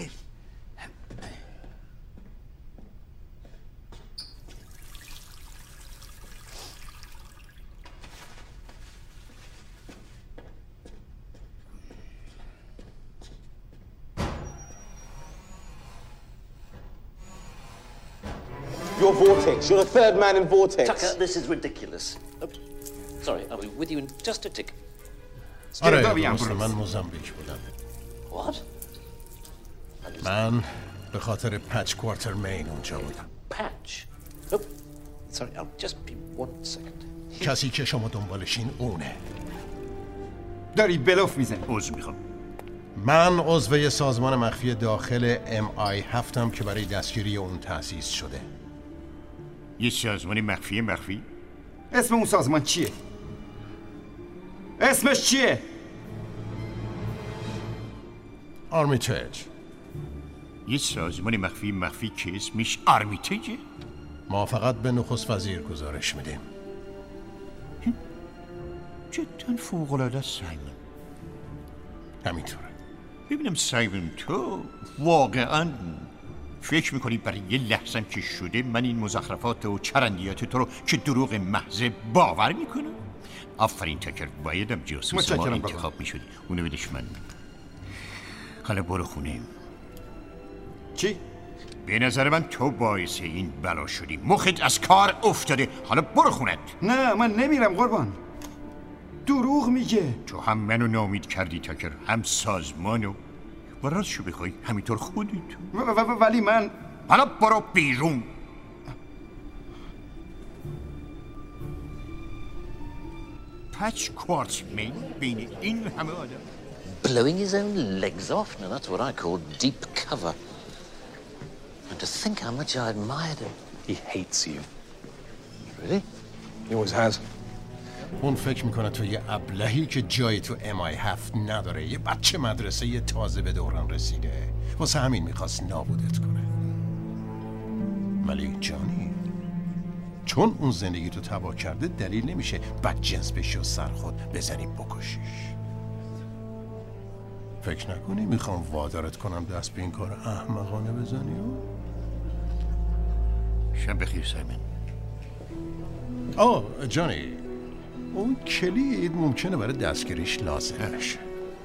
[SPEAKER 18] You're Vortex. You're the third man in Vortex.
[SPEAKER 19] Tucker, this is ridiculous. Oh, sorry, I'll be with you in just a tick.
[SPEAKER 7] آره درسته من موزامبیک بودم.
[SPEAKER 19] What?
[SPEAKER 7] من به خاطر پچ کوارتر مین اونجا بودم.
[SPEAKER 19] Patch? Oh, sorry, I'll just be one second.
[SPEAKER 7] کسی که شما دنبالشین اونه.
[SPEAKER 13] داری بلوف میزنی.
[SPEAKER 6] عضو میخوام.
[SPEAKER 7] من عضو سازمان مخفی داخل ام آی هفتم که برای دستگیری اون تأسیس شده.
[SPEAKER 6] یه سازمان مخفی مخفی؟
[SPEAKER 13] اسم اون سازمان چیه؟ اسمش چیه؟
[SPEAKER 7] آرمیتیج.
[SPEAKER 6] یه سازمان مخفی مخفی که اسمش آرمیتیجه؟
[SPEAKER 7] ما فقط به نخست وزیر گزارش میدیم.
[SPEAKER 6] جدا فوق‌العاده سایمون.
[SPEAKER 7] همینطوره.
[SPEAKER 6] ببینم سایمون تو واقعا فکر میکنی برای یه لحظم که شده من این مزخرفات و چرندیات تو رو که دروغ محض باور میکنم؟ آفرین تاکر، بایدم جاسوس ما انتخاب میشدی. اونو بدش من. حالا برو خونه.
[SPEAKER 13] چی؟
[SPEAKER 6] به نظر من تو باعث این بلا شدی. مخت از کار افتاده. حالا برو خونت.
[SPEAKER 13] نه من نمیرم قربان. دروغ میگه.
[SPEAKER 6] تو هم منو ناامید کردی تاکر، هم سازمانو. و راستشو بخوای همینطور خودی تو.
[SPEAKER 13] ولی من
[SPEAKER 6] حالا برو بیرون. پچ کوارتز مین بین این همه آدم.
[SPEAKER 19] Blowing his own legs off? Now that's what I call deep cover. And to think how much I admired him.
[SPEAKER 12] He hates you.
[SPEAKER 19] Really?
[SPEAKER 12] He always has.
[SPEAKER 7] اون فکر میکنه تو یه ابلهی که جایی تو ام آی هفت نداره. یه بچه مدرسه یه تازه به دوران رسیده. واسه همین میخواست نابودت کنه. ولی جانی چون اون زندگی تو تباه کرده دلیل نمیشه بد جنس بشی و سر خود بزنی بکشیش. فکر نکنی میخوام وادارت کنم دست به این کار احمقانه بزنی؟
[SPEAKER 6] شب بخیر سایمون.
[SPEAKER 7] آه جانی، اون کلید ممکنه برای دستگیریش لازم بشه.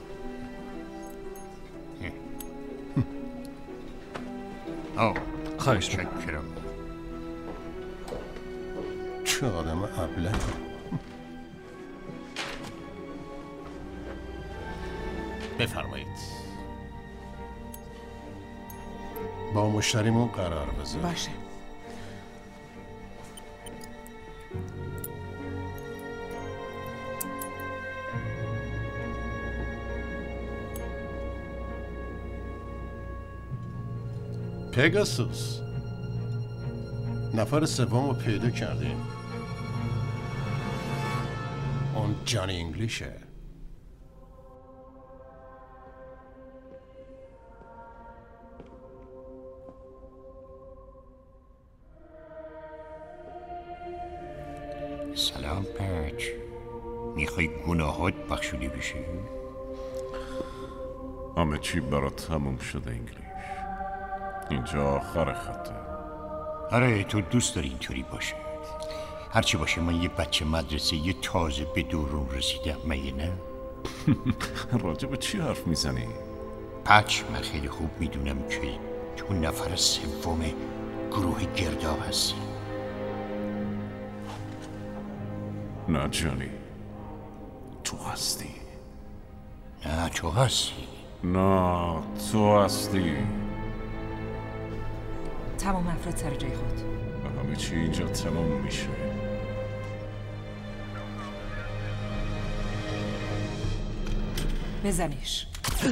[SPEAKER 6] آه
[SPEAKER 12] خواهش
[SPEAKER 6] میکنم.
[SPEAKER 7] چه آدم ابله. بفرمایید. با مشتریمون قرار بذار.
[SPEAKER 10] باشه.
[SPEAKER 7] پگاسوس نفر سوم رو پیدا کردیم. اون جانی انگلیشه.
[SPEAKER 6] سلام پچ. میخوای گناهات بخشوده بشه؟
[SPEAKER 14] همه چی برات تموم شده انگلیش. اینجا آخر خطه.
[SPEAKER 6] آره تو دوست داری اینطوری باشه. هرچی باشه من یه بچه مدرسه یه تازه به دورون رسیدم مگه نه؟
[SPEAKER 14] راجع به چی حرف میزنی؟
[SPEAKER 6] پچ من خیلی خوب میدونم که تو نفر سوم گروه گرداب هستی.
[SPEAKER 14] نه جانی، تو هستی.
[SPEAKER 6] نه تو هستی.
[SPEAKER 14] نه تو هستی.
[SPEAKER 3] تمام افراد سر جای خود.
[SPEAKER 14] همه چی اینجا تمام میشه.
[SPEAKER 3] بزنیش.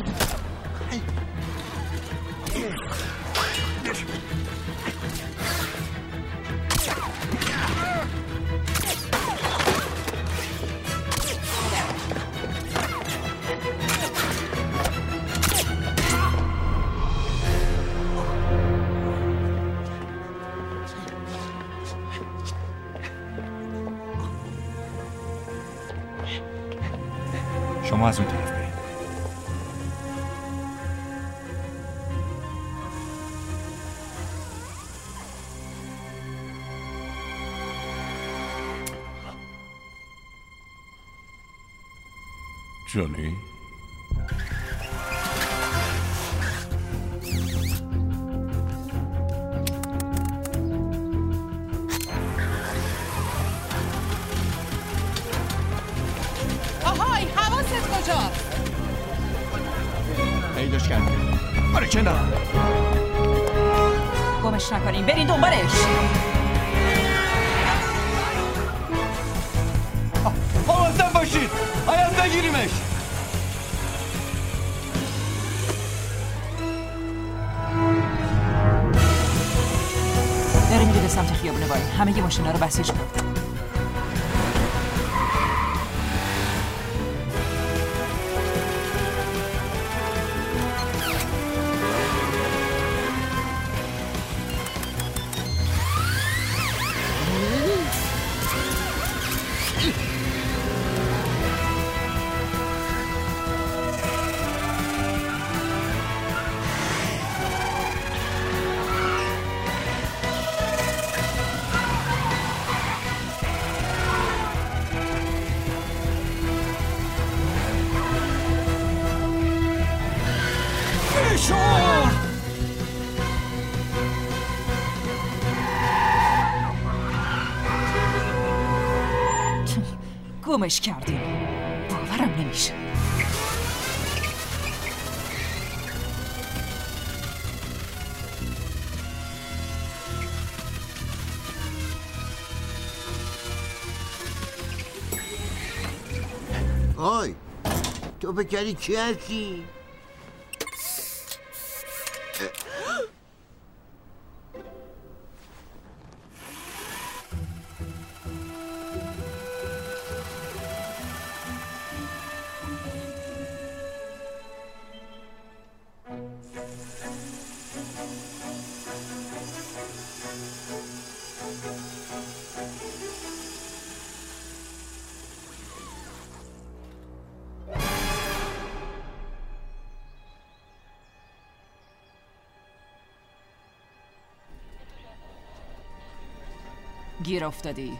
[SPEAKER 1] شما از اون طرف برید.
[SPEAKER 14] جانی؟
[SPEAKER 10] آهای حواست کجاست؟
[SPEAKER 1] پیداش کردیم. آره کنار.
[SPEAKER 3] گمش نکنین، برین دنبالش.
[SPEAKER 21] حواستم باشید، باید بگیریمش.
[SPEAKER 3] داره میره به سمت خیابون وای. همه ی ماشینا رو بسیج کن. گمش کردیم. باورم نمیشه.
[SPEAKER 4] آی تو بکری چی هستی؟
[SPEAKER 3] گیر افتادی.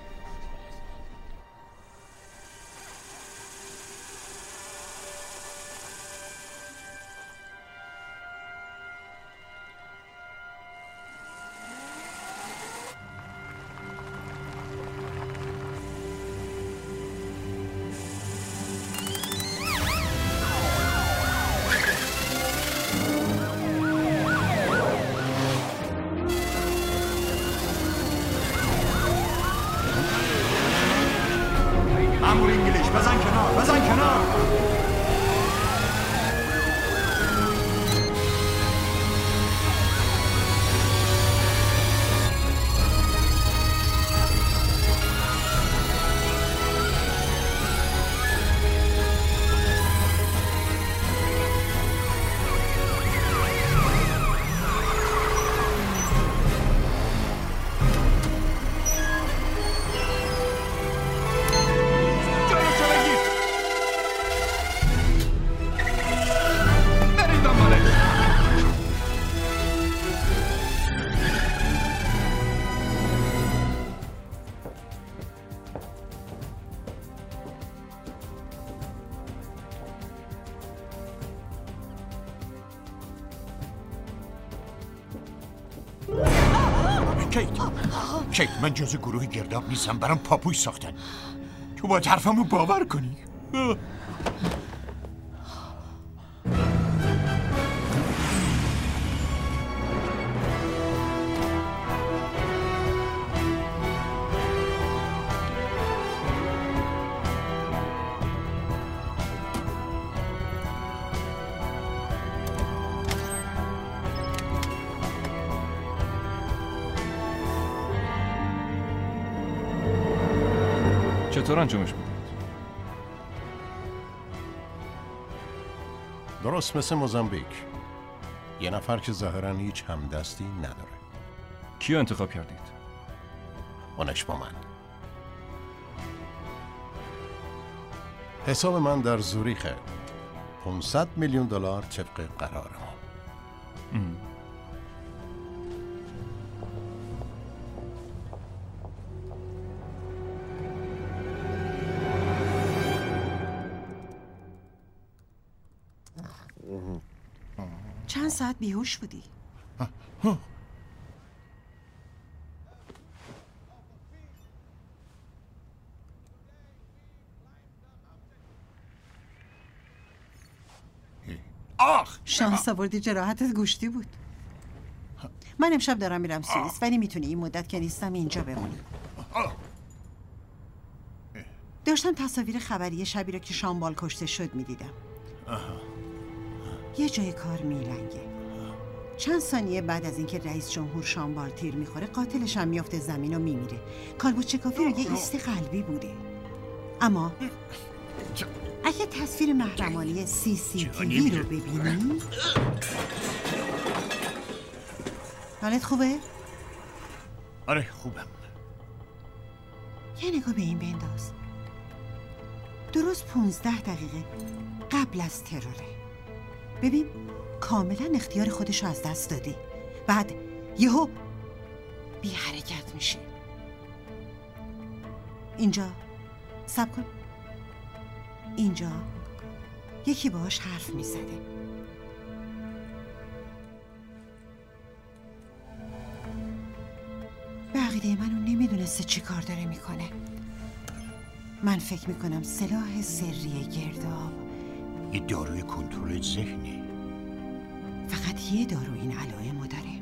[SPEAKER 6] کیت کیت من جزو گروه گرداب نیستم، برام پاپوش ساختن. تو باید حرفمو باور کنی.
[SPEAKER 21] چطور انجامش میدید؟
[SPEAKER 7] درست مثل موزامبیک، یه نفر که ظاهراً هیچ همدستی نداره.
[SPEAKER 21] کیو انتخاب کردید؟
[SPEAKER 7] اونش با من. حساب من در زوریخه. پانصد میلیون دلار طبق قرار ما.
[SPEAKER 21] ام.
[SPEAKER 9] چند ساعت بیهوش بودی؟
[SPEAKER 6] آخ
[SPEAKER 9] شانس آوردی جراحتت گوشتی بود. من امشب دارم میرم سوئیس، ولی میتونی این مدت که نیستم اینجا بمونی. داشتم تصاویر خبری شبی رو که شامبال کشته شد میدیدم. یه جای کار میلنگه. چند ثانیه بعد از اینکه رئیس جمهور شامبال تیر میخوره، قاتلش هم میافته زمین و میمیره. کالبوت کافی رو یه ایست قلبی بوده. اما اگه تصویر محرمانه سی سی تی وی رو ببینی، حالت خوبه؟
[SPEAKER 6] آره خوبم.
[SPEAKER 9] یه نگاه به این بنداز. درست پونزده دقیقه قبل از تروره. ببین کاملا اختیار خودشو از دست داده. بعد یهو بی حرکت میشه. اینجا صبر کن. اینجا یکی باهاش حرف میزده. به عقیده من اون نمیدونسته چی کار داره میکنه. من فکر میکنم سلاح سری گرداب
[SPEAKER 6] یه داروی کنترل ذهنه.
[SPEAKER 9] فقط یه دارو این علائمو داره.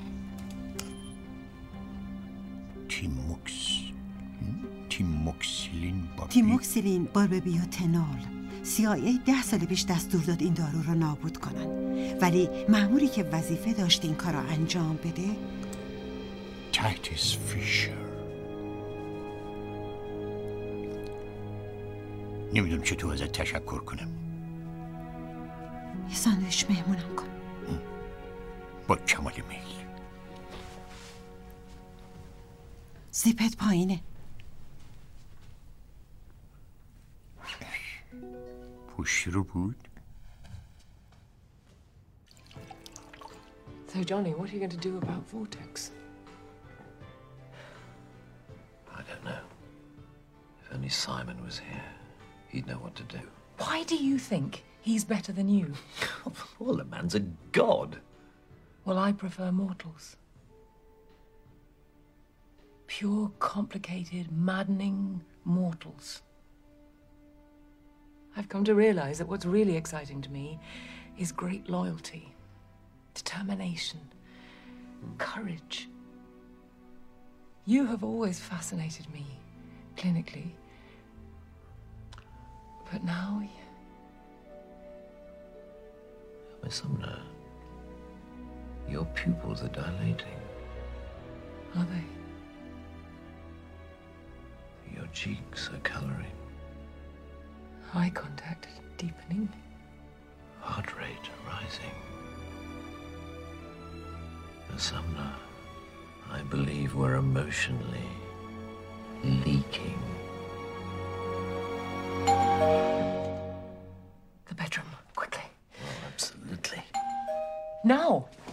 [SPEAKER 6] تیموکس تیموکسیلین بابی
[SPEAKER 9] تیموکسیلین باربیوتنول. سی آی ای ده سال پیش دستور داد این دارو رو نابود کنن، ولی مأموری که وظیفه داشت این کار رو انجام بده
[SPEAKER 6] تایتس فیشر. نمیدونم چطور ازت تشکر کنم.
[SPEAKER 9] یه ساندویچ مهمونم کن.
[SPEAKER 6] با کمال میل.
[SPEAKER 9] زیپت پایینه.
[SPEAKER 6] پشت رو بود.
[SPEAKER 2] So Johnny, what are you going to do about Vortex?
[SPEAKER 22] I don't know. If only Simon was here, he'd know what to do.
[SPEAKER 2] Why do you think he's better than you?
[SPEAKER 22] Well, the man's a god.
[SPEAKER 2] Well, I prefer mortals. Pure, complicated, maddening mortals. I've come to realize that what's really exciting to me is great loyalty, determination, courage. You have always fascinated me, clinically. But now...
[SPEAKER 22] Miss Sumner, your pupils are dilating.
[SPEAKER 2] Are they?
[SPEAKER 22] Your cheeks are coloring.
[SPEAKER 2] Eye contact deepening.
[SPEAKER 22] Heart rate rising. Miss Sumner, I believe we're emotionally leaking.
[SPEAKER 2] The bedroom, quickly.
[SPEAKER 22] Oh, absolutely.
[SPEAKER 2] Now!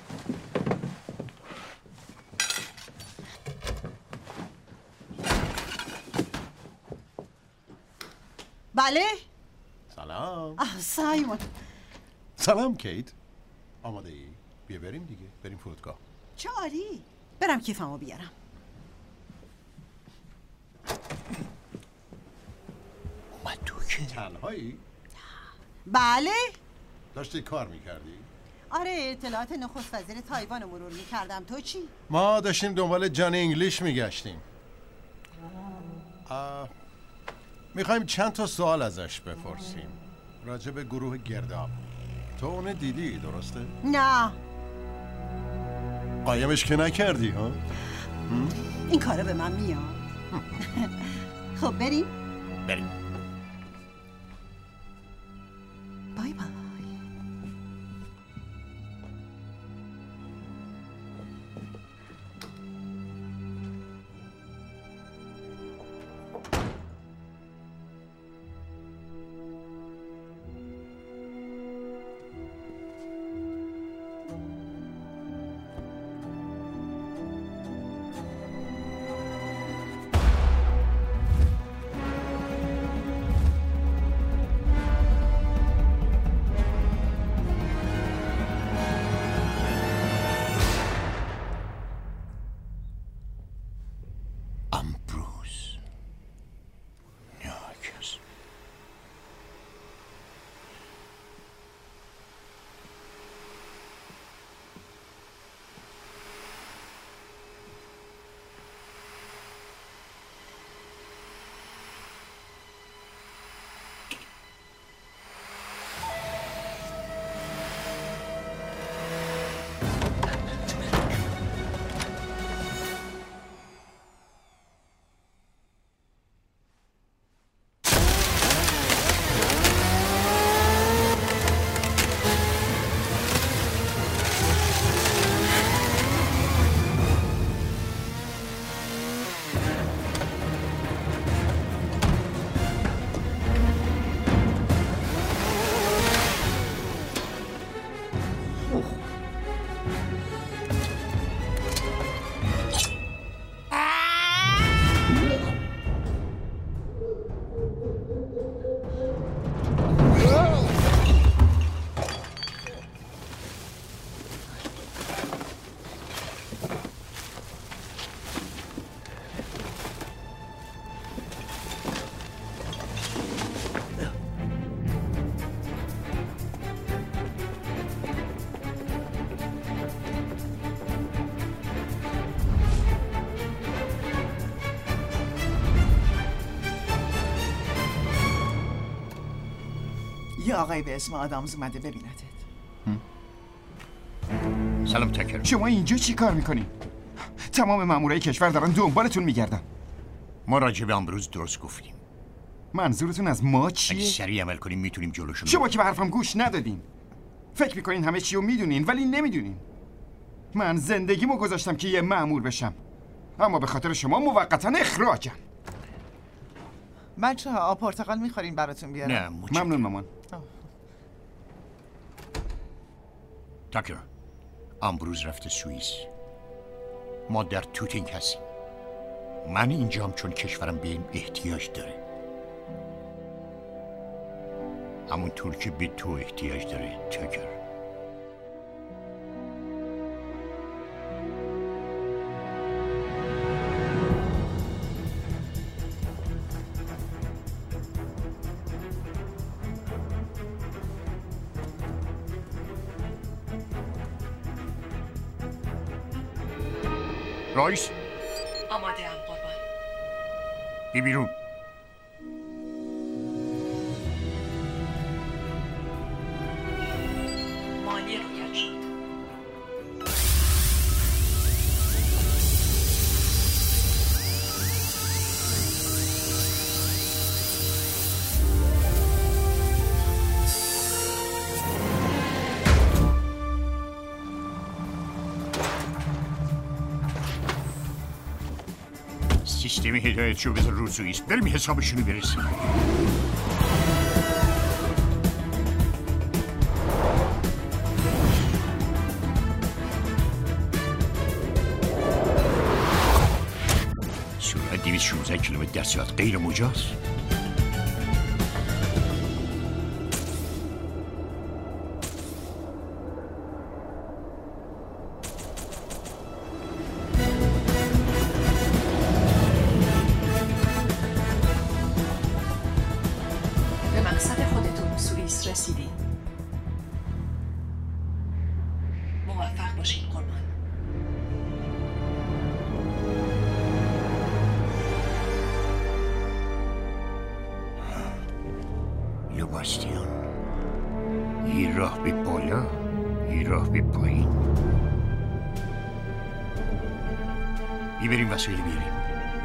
[SPEAKER 9] بله؟
[SPEAKER 7] سلام.
[SPEAKER 9] آه سایمون.
[SPEAKER 7] سلام کیت. آماده ای؟ بیا بریم دیگه. بریم فرودگاه.
[SPEAKER 9] چه عالی. برم کیفمو بیارم.
[SPEAKER 6] که
[SPEAKER 7] تنهایی؟
[SPEAKER 8] بله.
[SPEAKER 7] داشتی کار میکردی؟
[SPEAKER 8] آره، اطلاعات نخست وزیر تایوان رو مرور میکردم. تو چی؟
[SPEAKER 7] ما داشتیم دنبال جان انگلیش میگشتیم. میخوایم چند تا سوال ازش بپرسیم راجع به گروه گرداب. تو اون دیدی درسته؟
[SPEAKER 8] نه.
[SPEAKER 7] قایمش که نکردی ها؟
[SPEAKER 8] این کارا به من میاد. خب بریم؟
[SPEAKER 6] بریم.
[SPEAKER 8] بای بای.
[SPEAKER 5] یه آقای به اسم آدامز اومده ببیندت.
[SPEAKER 6] سلام تکر.
[SPEAKER 13] شما اینجا چی کار میکنین؟ تمام مامورای کشور دارن دنبالتون میگردن.
[SPEAKER 6] ما راجع به امروز درست گفتیم.
[SPEAKER 13] منظورتون از ما چیه؟
[SPEAKER 6] اگه سریع عمل کنیم میتونیم جلوشون.
[SPEAKER 13] شما که به حرفم گوش ندادین. فکر میکنین همه چی رو میدونین ولی نمیدونین. من زندگیمو گذاشتم که یه مامور بشم، اما به خاطر شما موقتا اخراجم.
[SPEAKER 5] بچه ها آب پرتقال میخورین براتون بیارم؟
[SPEAKER 6] نه
[SPEAKER 13] ممنون مامان.
[SPEAKER 6] تاکر، امروز رفته سوئیس. ما در توتینگ هستیم. من اینجام چون کشورم به این احتیاج داره. همونطور که به تو احتیاج داره تاکر. رایس
[SPEAKER 2] آماده ام قربان.
[SPEAKER 6] بی بیرون.
[SPEAKER 2] مالی رویت شد.
[SPEAKER 6] سیستم هدایت شو بذار رو سوئیس. بریم حسابشونو برسیم. سرعت دویست و شانزده کیلومتر در ساعت غیر مجاز.
[SPEAKER 11] موفق باشین قربان.
[SPEAKER 6] لوباستیان، یه راه به بالا، یه راه به پایین. یه بریم وسایل بیاریم.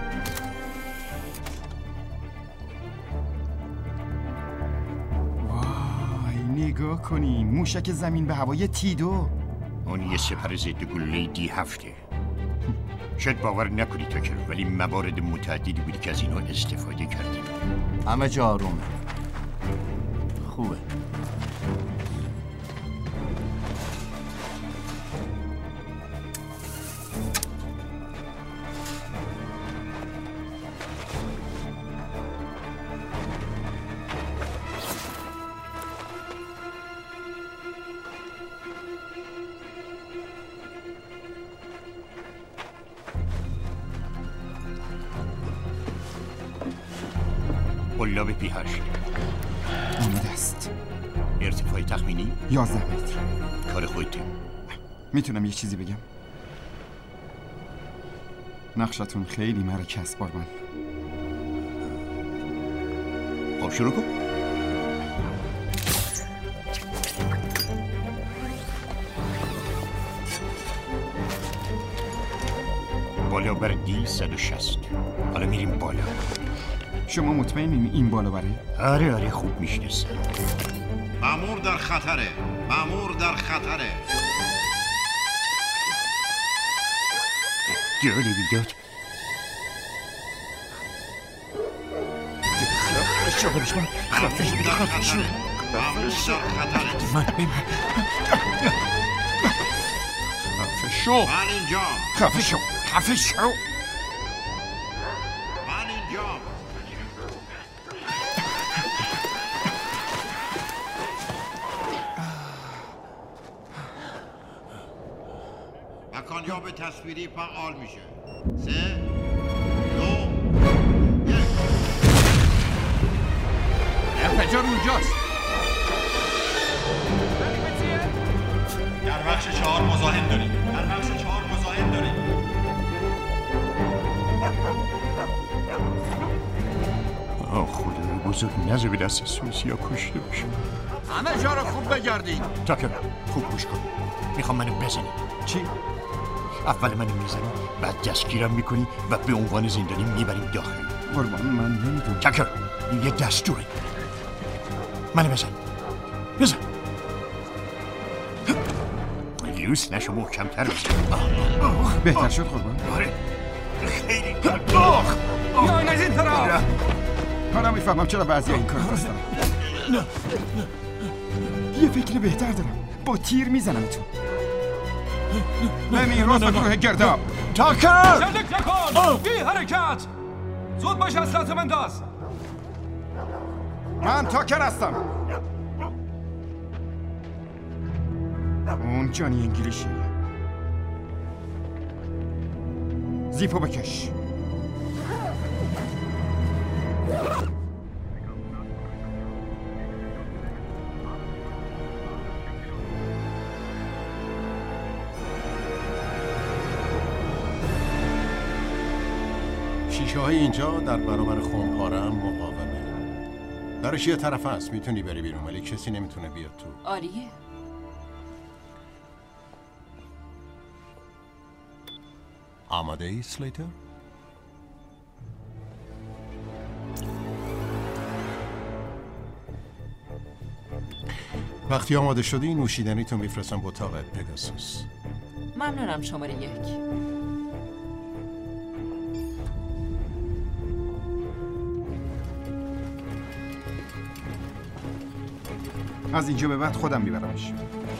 [SPEAKER 13] وای نگاه کنین، موشک زمین به هوای تیدو.
[SPEAKER 6] اون یه سپر ضد گلوله دی هفته. شاید باور نکنی تاکر، ولی موارد متعددی بودی که از اینها استفاده کردیم.
[SPEAKER 5] همه جا آرومه. خوبه.
[SPEAKER 6] قلاب پی هشت
[SPEAKER 13] آماده است.
[SPEAKER 6] ارتفاع تخمینی؟
[SPEAKER 13] یازده متر.
[SPEAKER 6] کار خودته.
[SPEAKER 13] میتونم یه چیزی بگم؟ نقشتون خیلی معرکه است قربان.
[SPEAKER 6] خب شروع کن. بالا بر دی صد و شصت. حالا میریم بالا.
[SPEAKER 13] شما مطمئنین این بالا بره؟
[SPEAKER 6] آره آره خوب میشناسم.
[SPEAKER 4] مامور در خطره. مامور در خطره.
[SPEAKER 6] جالی بیداد. شغلش من خفش بید خفش شو.
[SPEAKER 4] مامور در خطره.
[SPEAKER 6] من بیم خفش شو.
[SPEAKER 4] من اینجا.
[SPEAKER 6] خفش شو. خفش شو.
[SPEAKER 4] من اینجا. مکانیاب تصویری فعال میشه. سه دو یک.
[SPEAKER 5] انفجار اونجاست.
[SPEAKER 23] در بخش چهار مزاحم داریم. در بخش چهار مزاحم داریم.
[SPEAKER 6] آه خدا بزرگ نزه به دست سوسیا کشته باشه.
[SPEAKER 5] همه جا رو خوب بگردین.
[SPEAKER 6] تاکر خوب گوش کن. میخوام منو بزنی.
[SPEAKER 13] چی؟
[SPEAKER 6] اول منو میزنی، بعد دستگیرم میکنی و به عنوان زندانی میبریم داخل.
[SPEAKER 13] قربان من نمیدونم.
[SPEAKER 6] تاکر این یه دستوره. منو بزن. بزن. لوس نشو محکمتر بزن.
[SPEAKER 13] بهتر شد قربان؟
[SPEAKER 6] آره خیلی
[SPEAKER 13] آخ بیاین از این طرف. حالا میفهمم چرا بعضی این کار هستن. یه فکر بهتر دارم. با تیر میزنمتون. نمی راست به گروه گرداب.
[SPEAKER 6] تاکر
[SPEAKER 21] زندگی نکن. بی حرکت. زود باش اسلحه بنداز.
[SPEAKER 13] من تاکر هستم. اون جانی انگلیشی. زیپو بکش.
[SPEAKER 7] شیشه های اینجا در برابر خمپاره هم مقاومه. درش یه طرف هست، میتونی بری بیرون ولی کسی نمیتونه بیاد تو.
[SPEAKER 3] عالیه.
[SPEAKER 7] آماده ای سلیتر؟ وقتی آماده شدی نوشیدنی تو میفرستم با اتاق پگاسوس.
[SPEAKER 3] ممنونم. شماره یک.
[SPEAKER 13] از اینجا به بعد خودم میبرمش.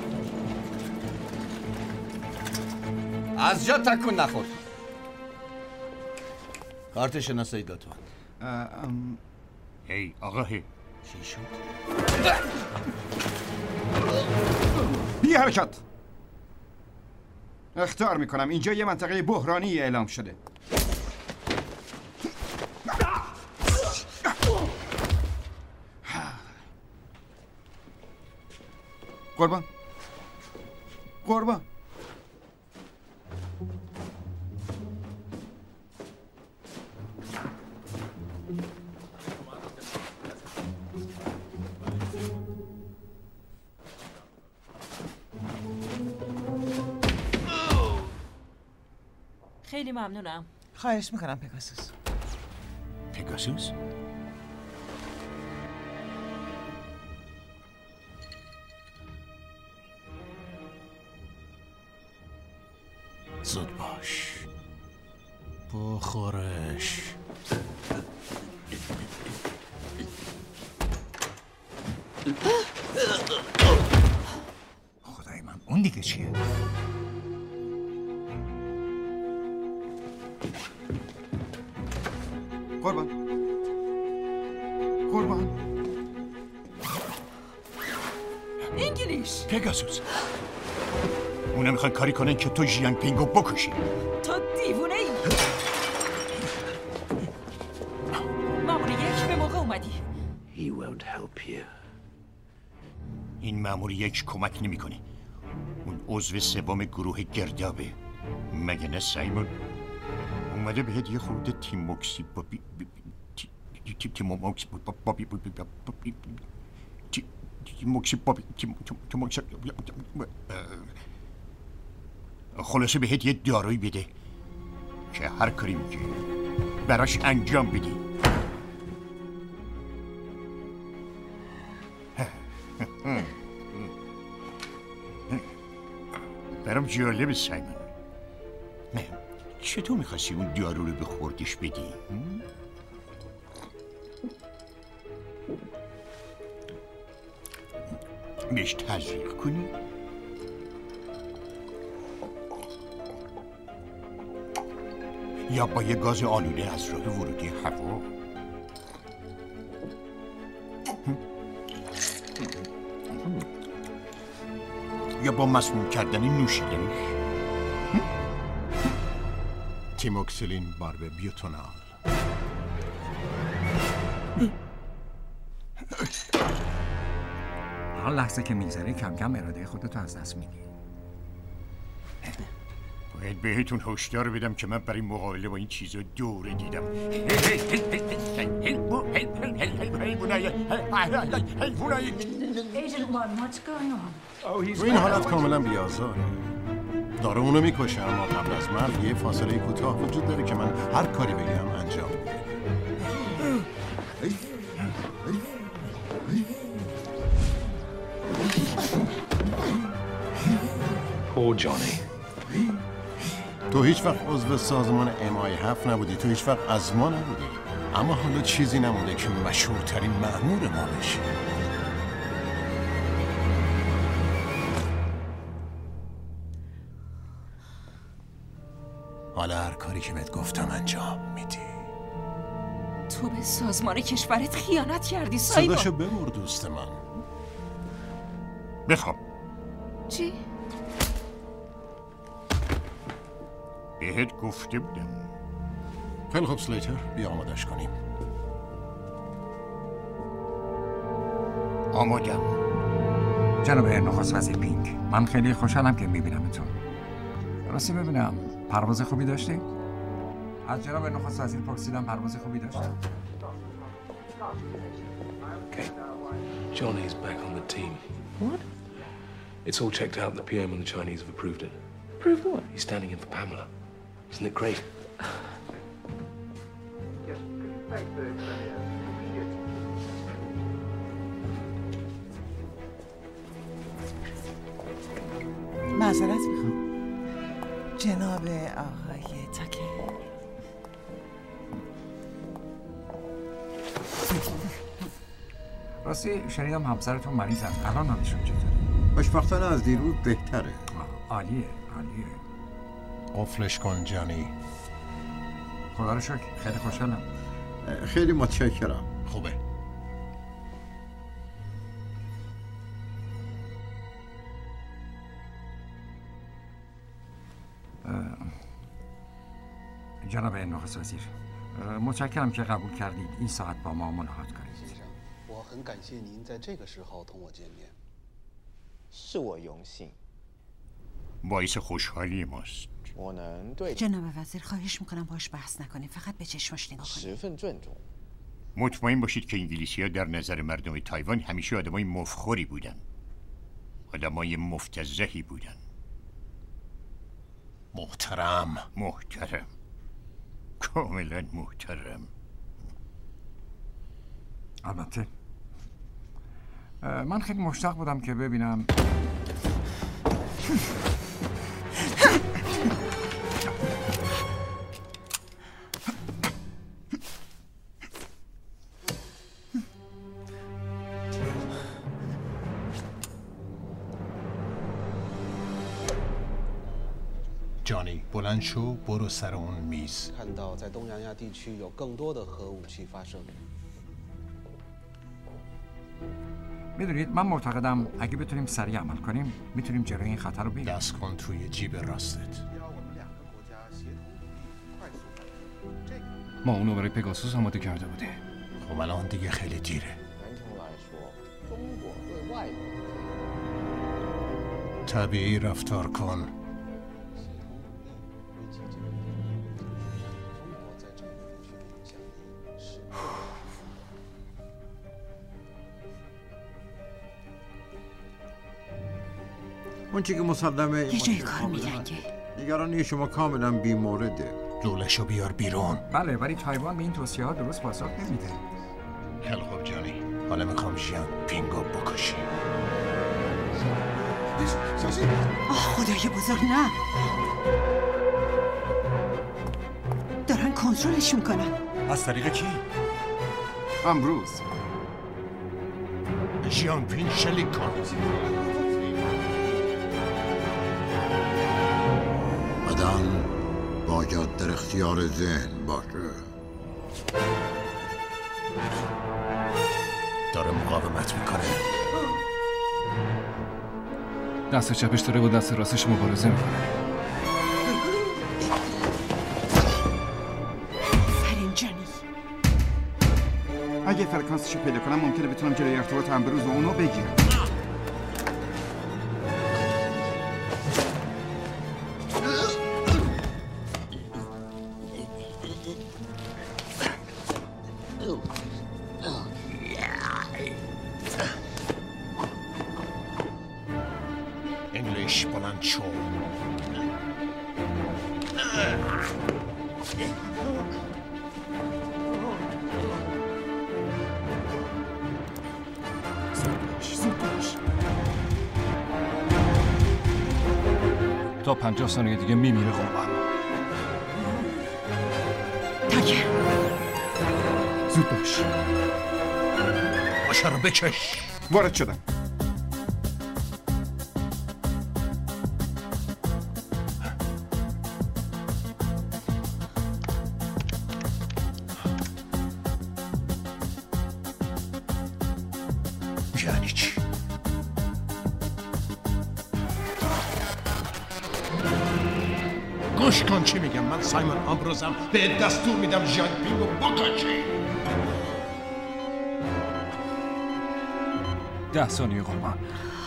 [SPEAKER 5] از جا تکون نخور. کارت شناسایی لطفا.
[SPEAKER 6] هی آقا هی
[SPEAKER 5] چی شد؟
[SPEAKER 13] بی حرکت. اخطار میکنم اینجا یه منطقه بحرانی اعلام شده. قربان قربان
[SPEAKER 3] خیلی ممنونم.
[SPEAKER 5] خواهش میکنم پگاسوس.
[SPEAKER 6] پگاسوس؟
[SPEAKER 7] زود باش، بخورش.
[SPEAKER 1] خدای من، اون دیگه چیه؟
[SPEAKER 13] قربان قربان
[SPEAKER 3] انگلیش.
[SPEAKER 6] پگاسوس، اونا میخوان کاری کنن که تو ژیانگ پینگو بکشی.
[SPEAKER 3] تو دیوونه ای. مامور یک به موقع اومدی.
[SPEAKER 6] He won't help you. این مامور یک کمک نمیکنه. اون عضو سوم گروه گردابه. مگه نه سایمون؟ اومده بهت یه خورده تیموکسی بابی تیموکسی بابی تیموکسی بابی تیموکسی خلاصه بهت یه دارویی بده که هر کاری میگه براش انجام بدی. برام جالب سایمون. نه چطور میخواستی اون دارو رو به خوردش بدی؟ بهش تزریق کنی؟ یا با یه گاز آلوده از راه ورودی هوا؟ یا با مسموم کردن نوشیدنیش؟
[SPEAKER 7] تیموکسیلین بارب بیوتونال.
[SPEAKER 1] هر لحظه که میگذره کم کم اراده خودتو از دست میدی.
[SPEAKER 6] باید بهتون هشدار بدم که من برای مقابله با این چیزا دوره دیدم.
[SPEAKER 7] تو این حالت کاملا بیازاره. داره اونو میکشه، اما قبل از مرگ یه فاصله کوتاه وجود داره که من هر کاری بگم انجام میده.
[SPEAKER 12] Poor Johnny.
[SPEAKER 7] تو هیچ وقت عضو سازمان ام آی هفت نبودی، تو هیچ وقت از ما نبودی، اما حالا چیزی نمونده که مشهورترین مأمور ما بشی. حالا هر کاری که بهت گفتم انجام میدی.
[SPEAKER 3] تو به سازمان کشورت خیانت کردی سایبان.
[SPEAKER 7] صداشو ببر دوست من.
[SPEAKER 6] بخواب.
[SPEAKER 3] چی؟
[SPEAKER 6] بهت گفته بودم.
[SPEAKER 7] خیلی خوب سلیتر، بیا آمادش کنیم.
[SPEAKER 6] آمادم.
[SPEAKER 1] جناب نخست وزیر پینک، من خیلی خوشحالم که میبینمتون. راستی ببینم پرواز خوبی داشتی؟ از جناب نخست وزیر پرسیدم پرواز خوبی داشتی؟
[SPEAKER 12] Okay. Johnny's back on the team. What? It's all checked out. The P M and the Chinese have approved it.
[SPEAKER 2] Approved what?
[SPEAKER 12] He's standing in for Pamela. Isn't it great?
[SPEAKER 5] معذرت میخوام. جناب آقای تاکر.
[SPEAKER 1] راستی شنیدم همسرتون مریضن. الان حالشون چطوره؟
[SPEAKER 4] خوشبختانه از دیروز بهتره.
[SPEAKER 1] عالیه، عالیه.
[SPEAKER 7] قفلش کن جانی.
[SPEAKER 1] خدا رو شکر، خیلی خوشحالم.
[SPEAKER 4] خیلی متشکرم.
[SPEAKER 7] خوبه.
[SPEAKER 1] جناب نخست وزیر، متشکرم که قبول کردید این ساعت با ما ملاقات کنید.
[SPEAKER 15] 我很感谢您在这个时候同我见面。
[SPEAKER 18] 是我荣幸。
[SPEAKER 6] باعث خوشحالی ماست.
[SPEAKER 9] جناب وزیر خواهش میکنم باش بحث نکنیم، فقط به چشماش نگاه کنیم.
[SPEAKER 6] مطمئن باشید که انگلیسی‌ها در نظر مردم تایوان همیشه آدمای مفخوری بودن، آدمای مفتضحی بودن.
[SPEAKER 7] محترم
[SPEAKER 6] محترم کاملا محترم.
[SPEAKER 1] البته من خیلی مشتاق بودم که ببینم
[SPEAKER 7] جانی بلند شو برو سر اون میز.
[SPEAKER 1] میدونید من معتقدم اگه بتونیم سریع عمل کنیم میتونیم جلوی این خطر رو بگیریم.
[SPEAKER 7] دست کن توی جیب راستت.
[SPEAKER 21] ما اونو برای پگاسوس آماده کرده بودیم.
[SPEAKER 7] خب الان دیگه خیلی دیره. طبیعی رفتار کن.
[SPEAKER 4] اون چی که مسلمه
[SPEAKER 9] یه جای کار میلنگه.
[SPEAKER 4] نگرانی شما کاملا بیمورده.
[SPEAKER 7] رولشو بیار بیرون.
[SPEAKER 1] بله ولی تایوان به این توصیه ها درست پاسخ نمیده.
[SPEAKER 7] خیلی خوب جانی، حالا میخوام ژیان پینگو بکشی.
[SPEAKER 9] آه خدای بزرگ نه، دارن کنترلش میکنن.
[SPEAKER 1] از طریق کی؟
[SPEAKER 13] امروز
[SPEAKER 7] ژیان پینگ شلیک کن.
[SPEAKER 4] بدن باید در اختیار ذهن باشه.
[SPEAKER 7] داره مقاومت میکنه.
[SPEAKER 21] دست چپش داره با دست راستش مبارزه میکنه.
[SPEAKER 9] فرین جانی،
[SPEAKER 13] اگه فرکانسشو پیدا کنم ممکنه بتونم جلوی ارتباط امروز و اونو بگیرم.
[SPEAKER 7] انگلیش بلند شو.
[SPEAKER 21] تا پنجاه ثانیه دیگه میمیره قربان.
[SPEAKER 9] تاکر
[SPEAKER 13] زود باش.
[SPEAKER 7] باشه رو بکش.
[SPEAKER 13] وارد شدم.
[SPEAKER 7] یعنی چی؟ گوش کن چی میگم. من سایمون آمبروزم، به دستور میدم ژیان پینگو بکشی.
[SPEAKER 21] ده ثانیه قربان.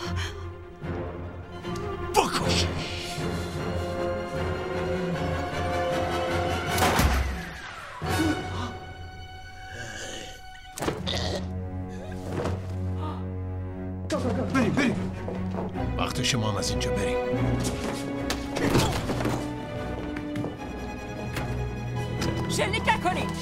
[SPEAKER 7] بکشی.
[SPEAKER 13] بریم بریم.
[SPEAKER 7] وقت شما هم از اینجا بریم.
[SPEAKER 3] شلیک نکنید.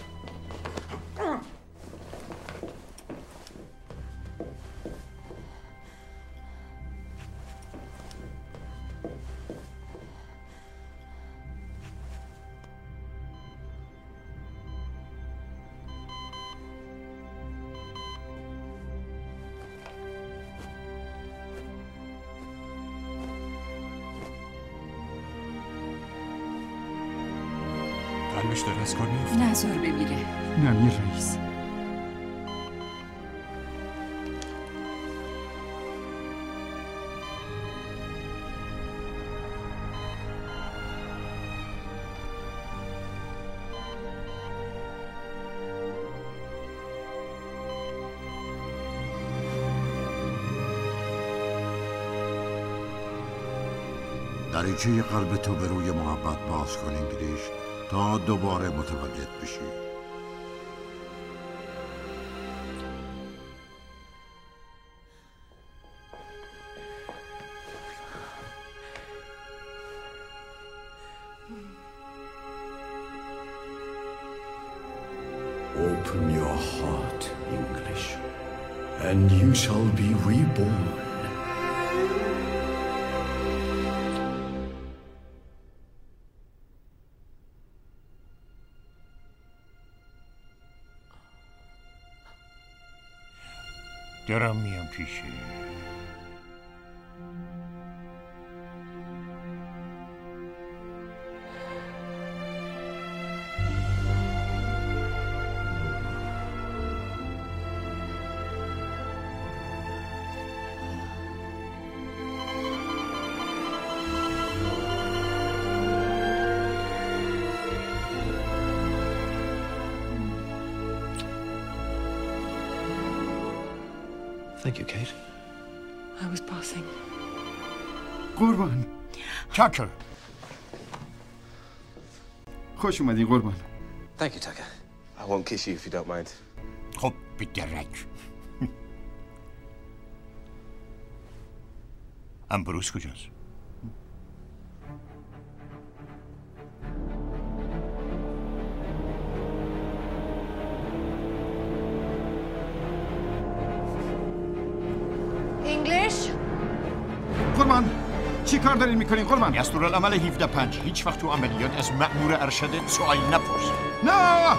[SPEAKER 1] قلبش داره از کار میفته.
[SPEAKER 3] نظر بمیره.
[SPEAKER 13] نمیر رئیس.
[SPEAKER 4] دریچه قلب تو به روی محبت باز کن انگلیش تا دوباره متولد بشی.
[SPEAKER 16] Open your heart, English, and you shall be reborn.
[SPEAKER 6] دارم میام پیشه.
[SPEAKER 16] Thank you, Kate.
[SPEAKER 2] I was passing.
[SPEAKER 13] قربان.
[SPEAKER 6] Tucker.
[SPEAKER 13] خوش اومدین قربان.
[SPEAKER 15] Thank you, Tucker. I won't kiss you if you don't mind.
[SPEAKER 6] خب بدرک. امبروس کجاست؟
[SPEAKER 11] English?
[SPEAKER 13] قربان چی کار دارین میکنین قربان؟
[SPEAKER 6] دستورالعمل هفده پنج هیچ وقت تو عملیات از مأمور ارشد سوال نپرس.
[SPEAKER 13] نه!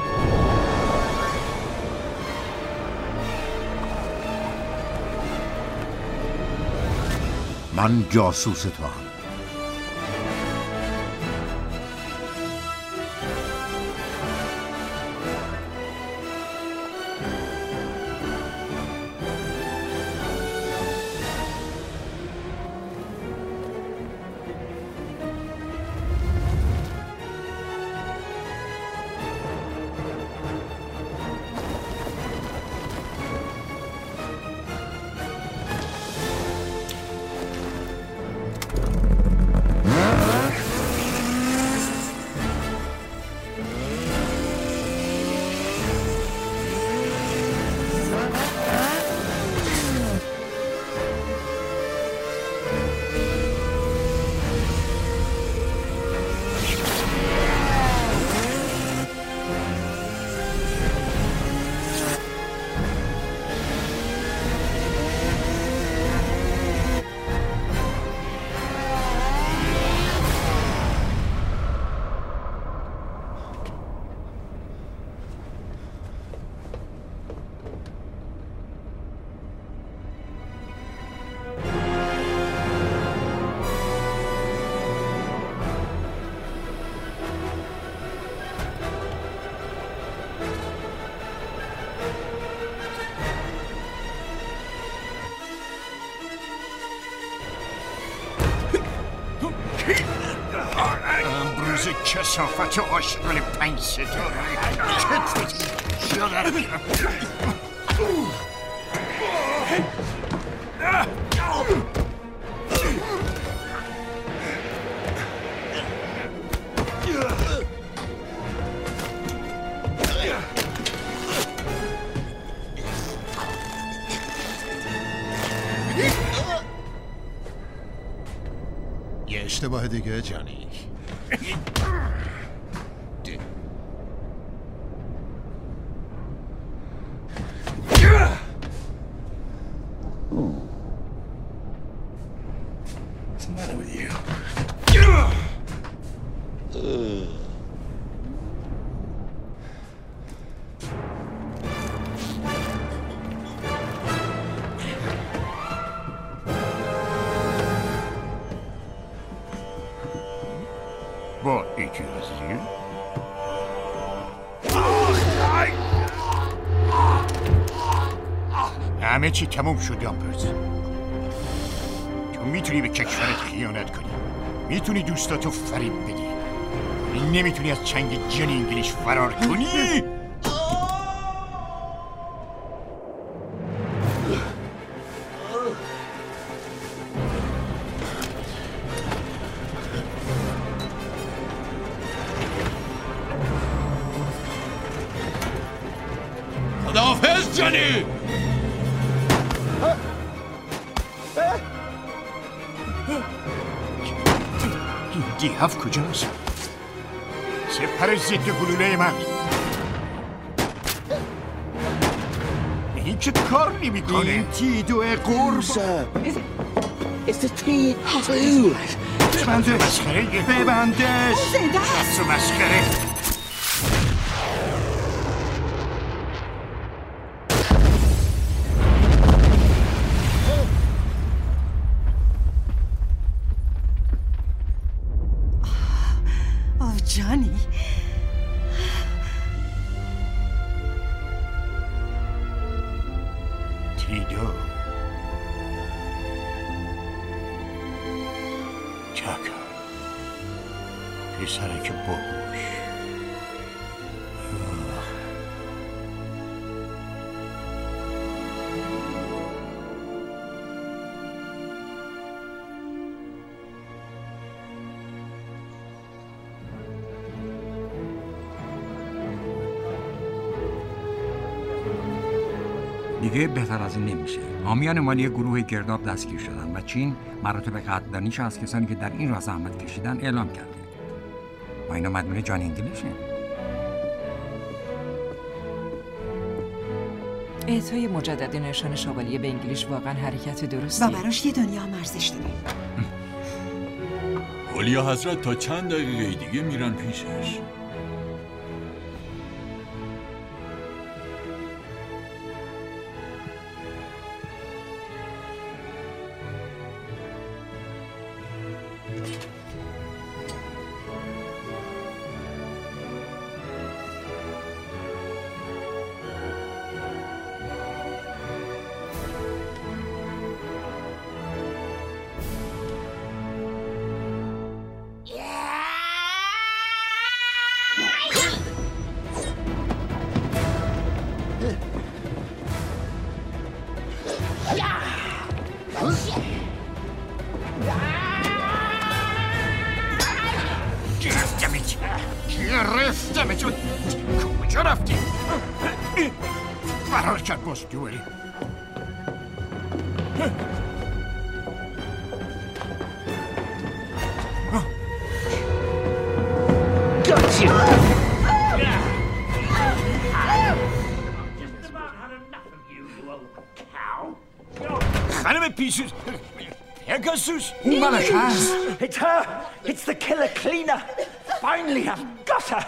[SPEAKER 4] من جاسوس تو هم.
[SPEAKER 6] امروز کسافت و آشغال پنج ستاره کتفت یادر میرم.
[SPEAKER 7] یه اشتباه دیگه جانی.
[SPEAKER 16] What's the matter with you?
[SPEAKER 6] با اجازه همه چی تموم شد آمبرز. تو میتونی به کشورت خیانت کنی، میتونی دوستاتو فریب بدی، نمیتونی از چنگ جن انگلیش فرار کنی. جانی! دی هفت کجاست؟ سپر ضد گلوله من این که کار نمی کنه.
[SPEAKER 13] این تی دو قرب
[SPEAKER 6] It's the tea too.
[SPEAKER 13] ببندش ببندش
[SPEAKER 8] زنده هست.
[SPEAKER 6] مسخره.
[SPEAKER 8] آه جانی
[SPEAKER 6] تیدو چاکا پسرک باهوش.
[SPEAKER 1] دیگه بهتر از این نمیشه. حامیان مالی گروه گرداب دستگیر شدن و چین مراتب قدردانیش از کسانی که در این راه زحمت کشیدن اعلام کرده. و اینا مدیون جان انگلیشه.
[SPEAKER 3] اعطای مجدد نشان شوالیه به انگلیش واقعا حرکت درستیه.
[SPEAKER 8] و براش یه دنیا هم ارزش داره.
[SPEAKER 17] اولیا حضرت تا چند دقیقه دیگه میرن پیشش.
[SPEAKER 6] گرفتمت. کجا رفتی؟ فرار کرد باز دوری. خانم پیشوز Pegasus!
[SPEAKER 1] Malachas!
[SPEAKER 19] It's her! It's the killer cleaner! Finally, I've got her!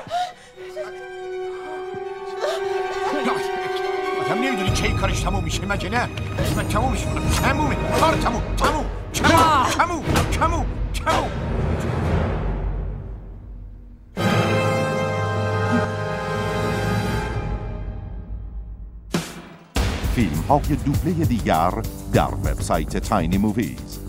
[SPEAKER 6] آدم نمیدونی چه کارش تموم میشه مگه نه؟ من تمومش کنم. تمومه. کار تموم. تموم. تموم. تموم. تموم. تموم.
[SPEAKER 20] فیلم های دوبله دیگر در وبسایت تاینی موویز.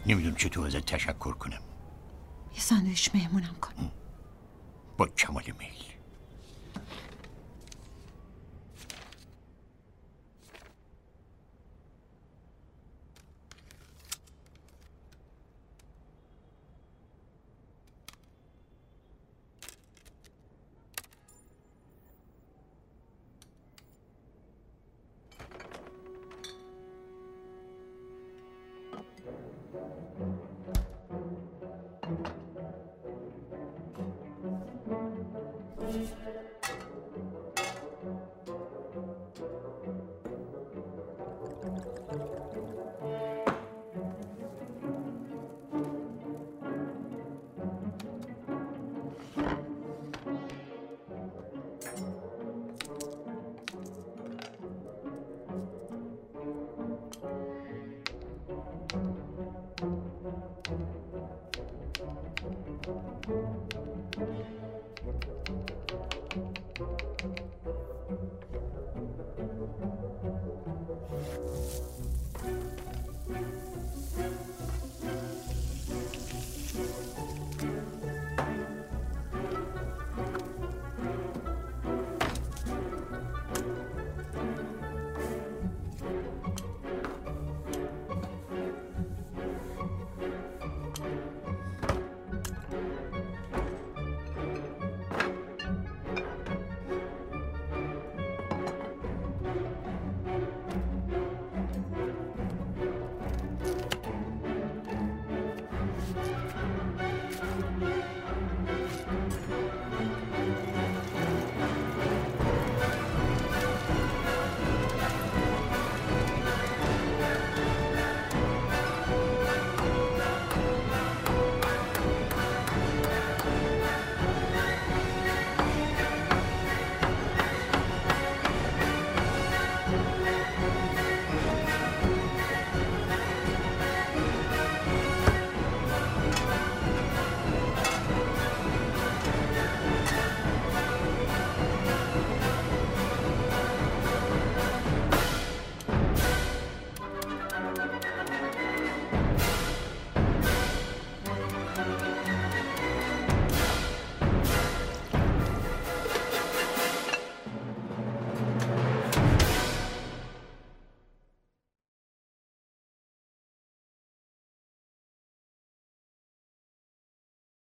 [SPEAKER 6] نمیدونم چطور ازت تشکر کنم.
[SPEAKER 9] یه ساندویچ مهمونم کن.
[SPEAKER 6] با کمال میل.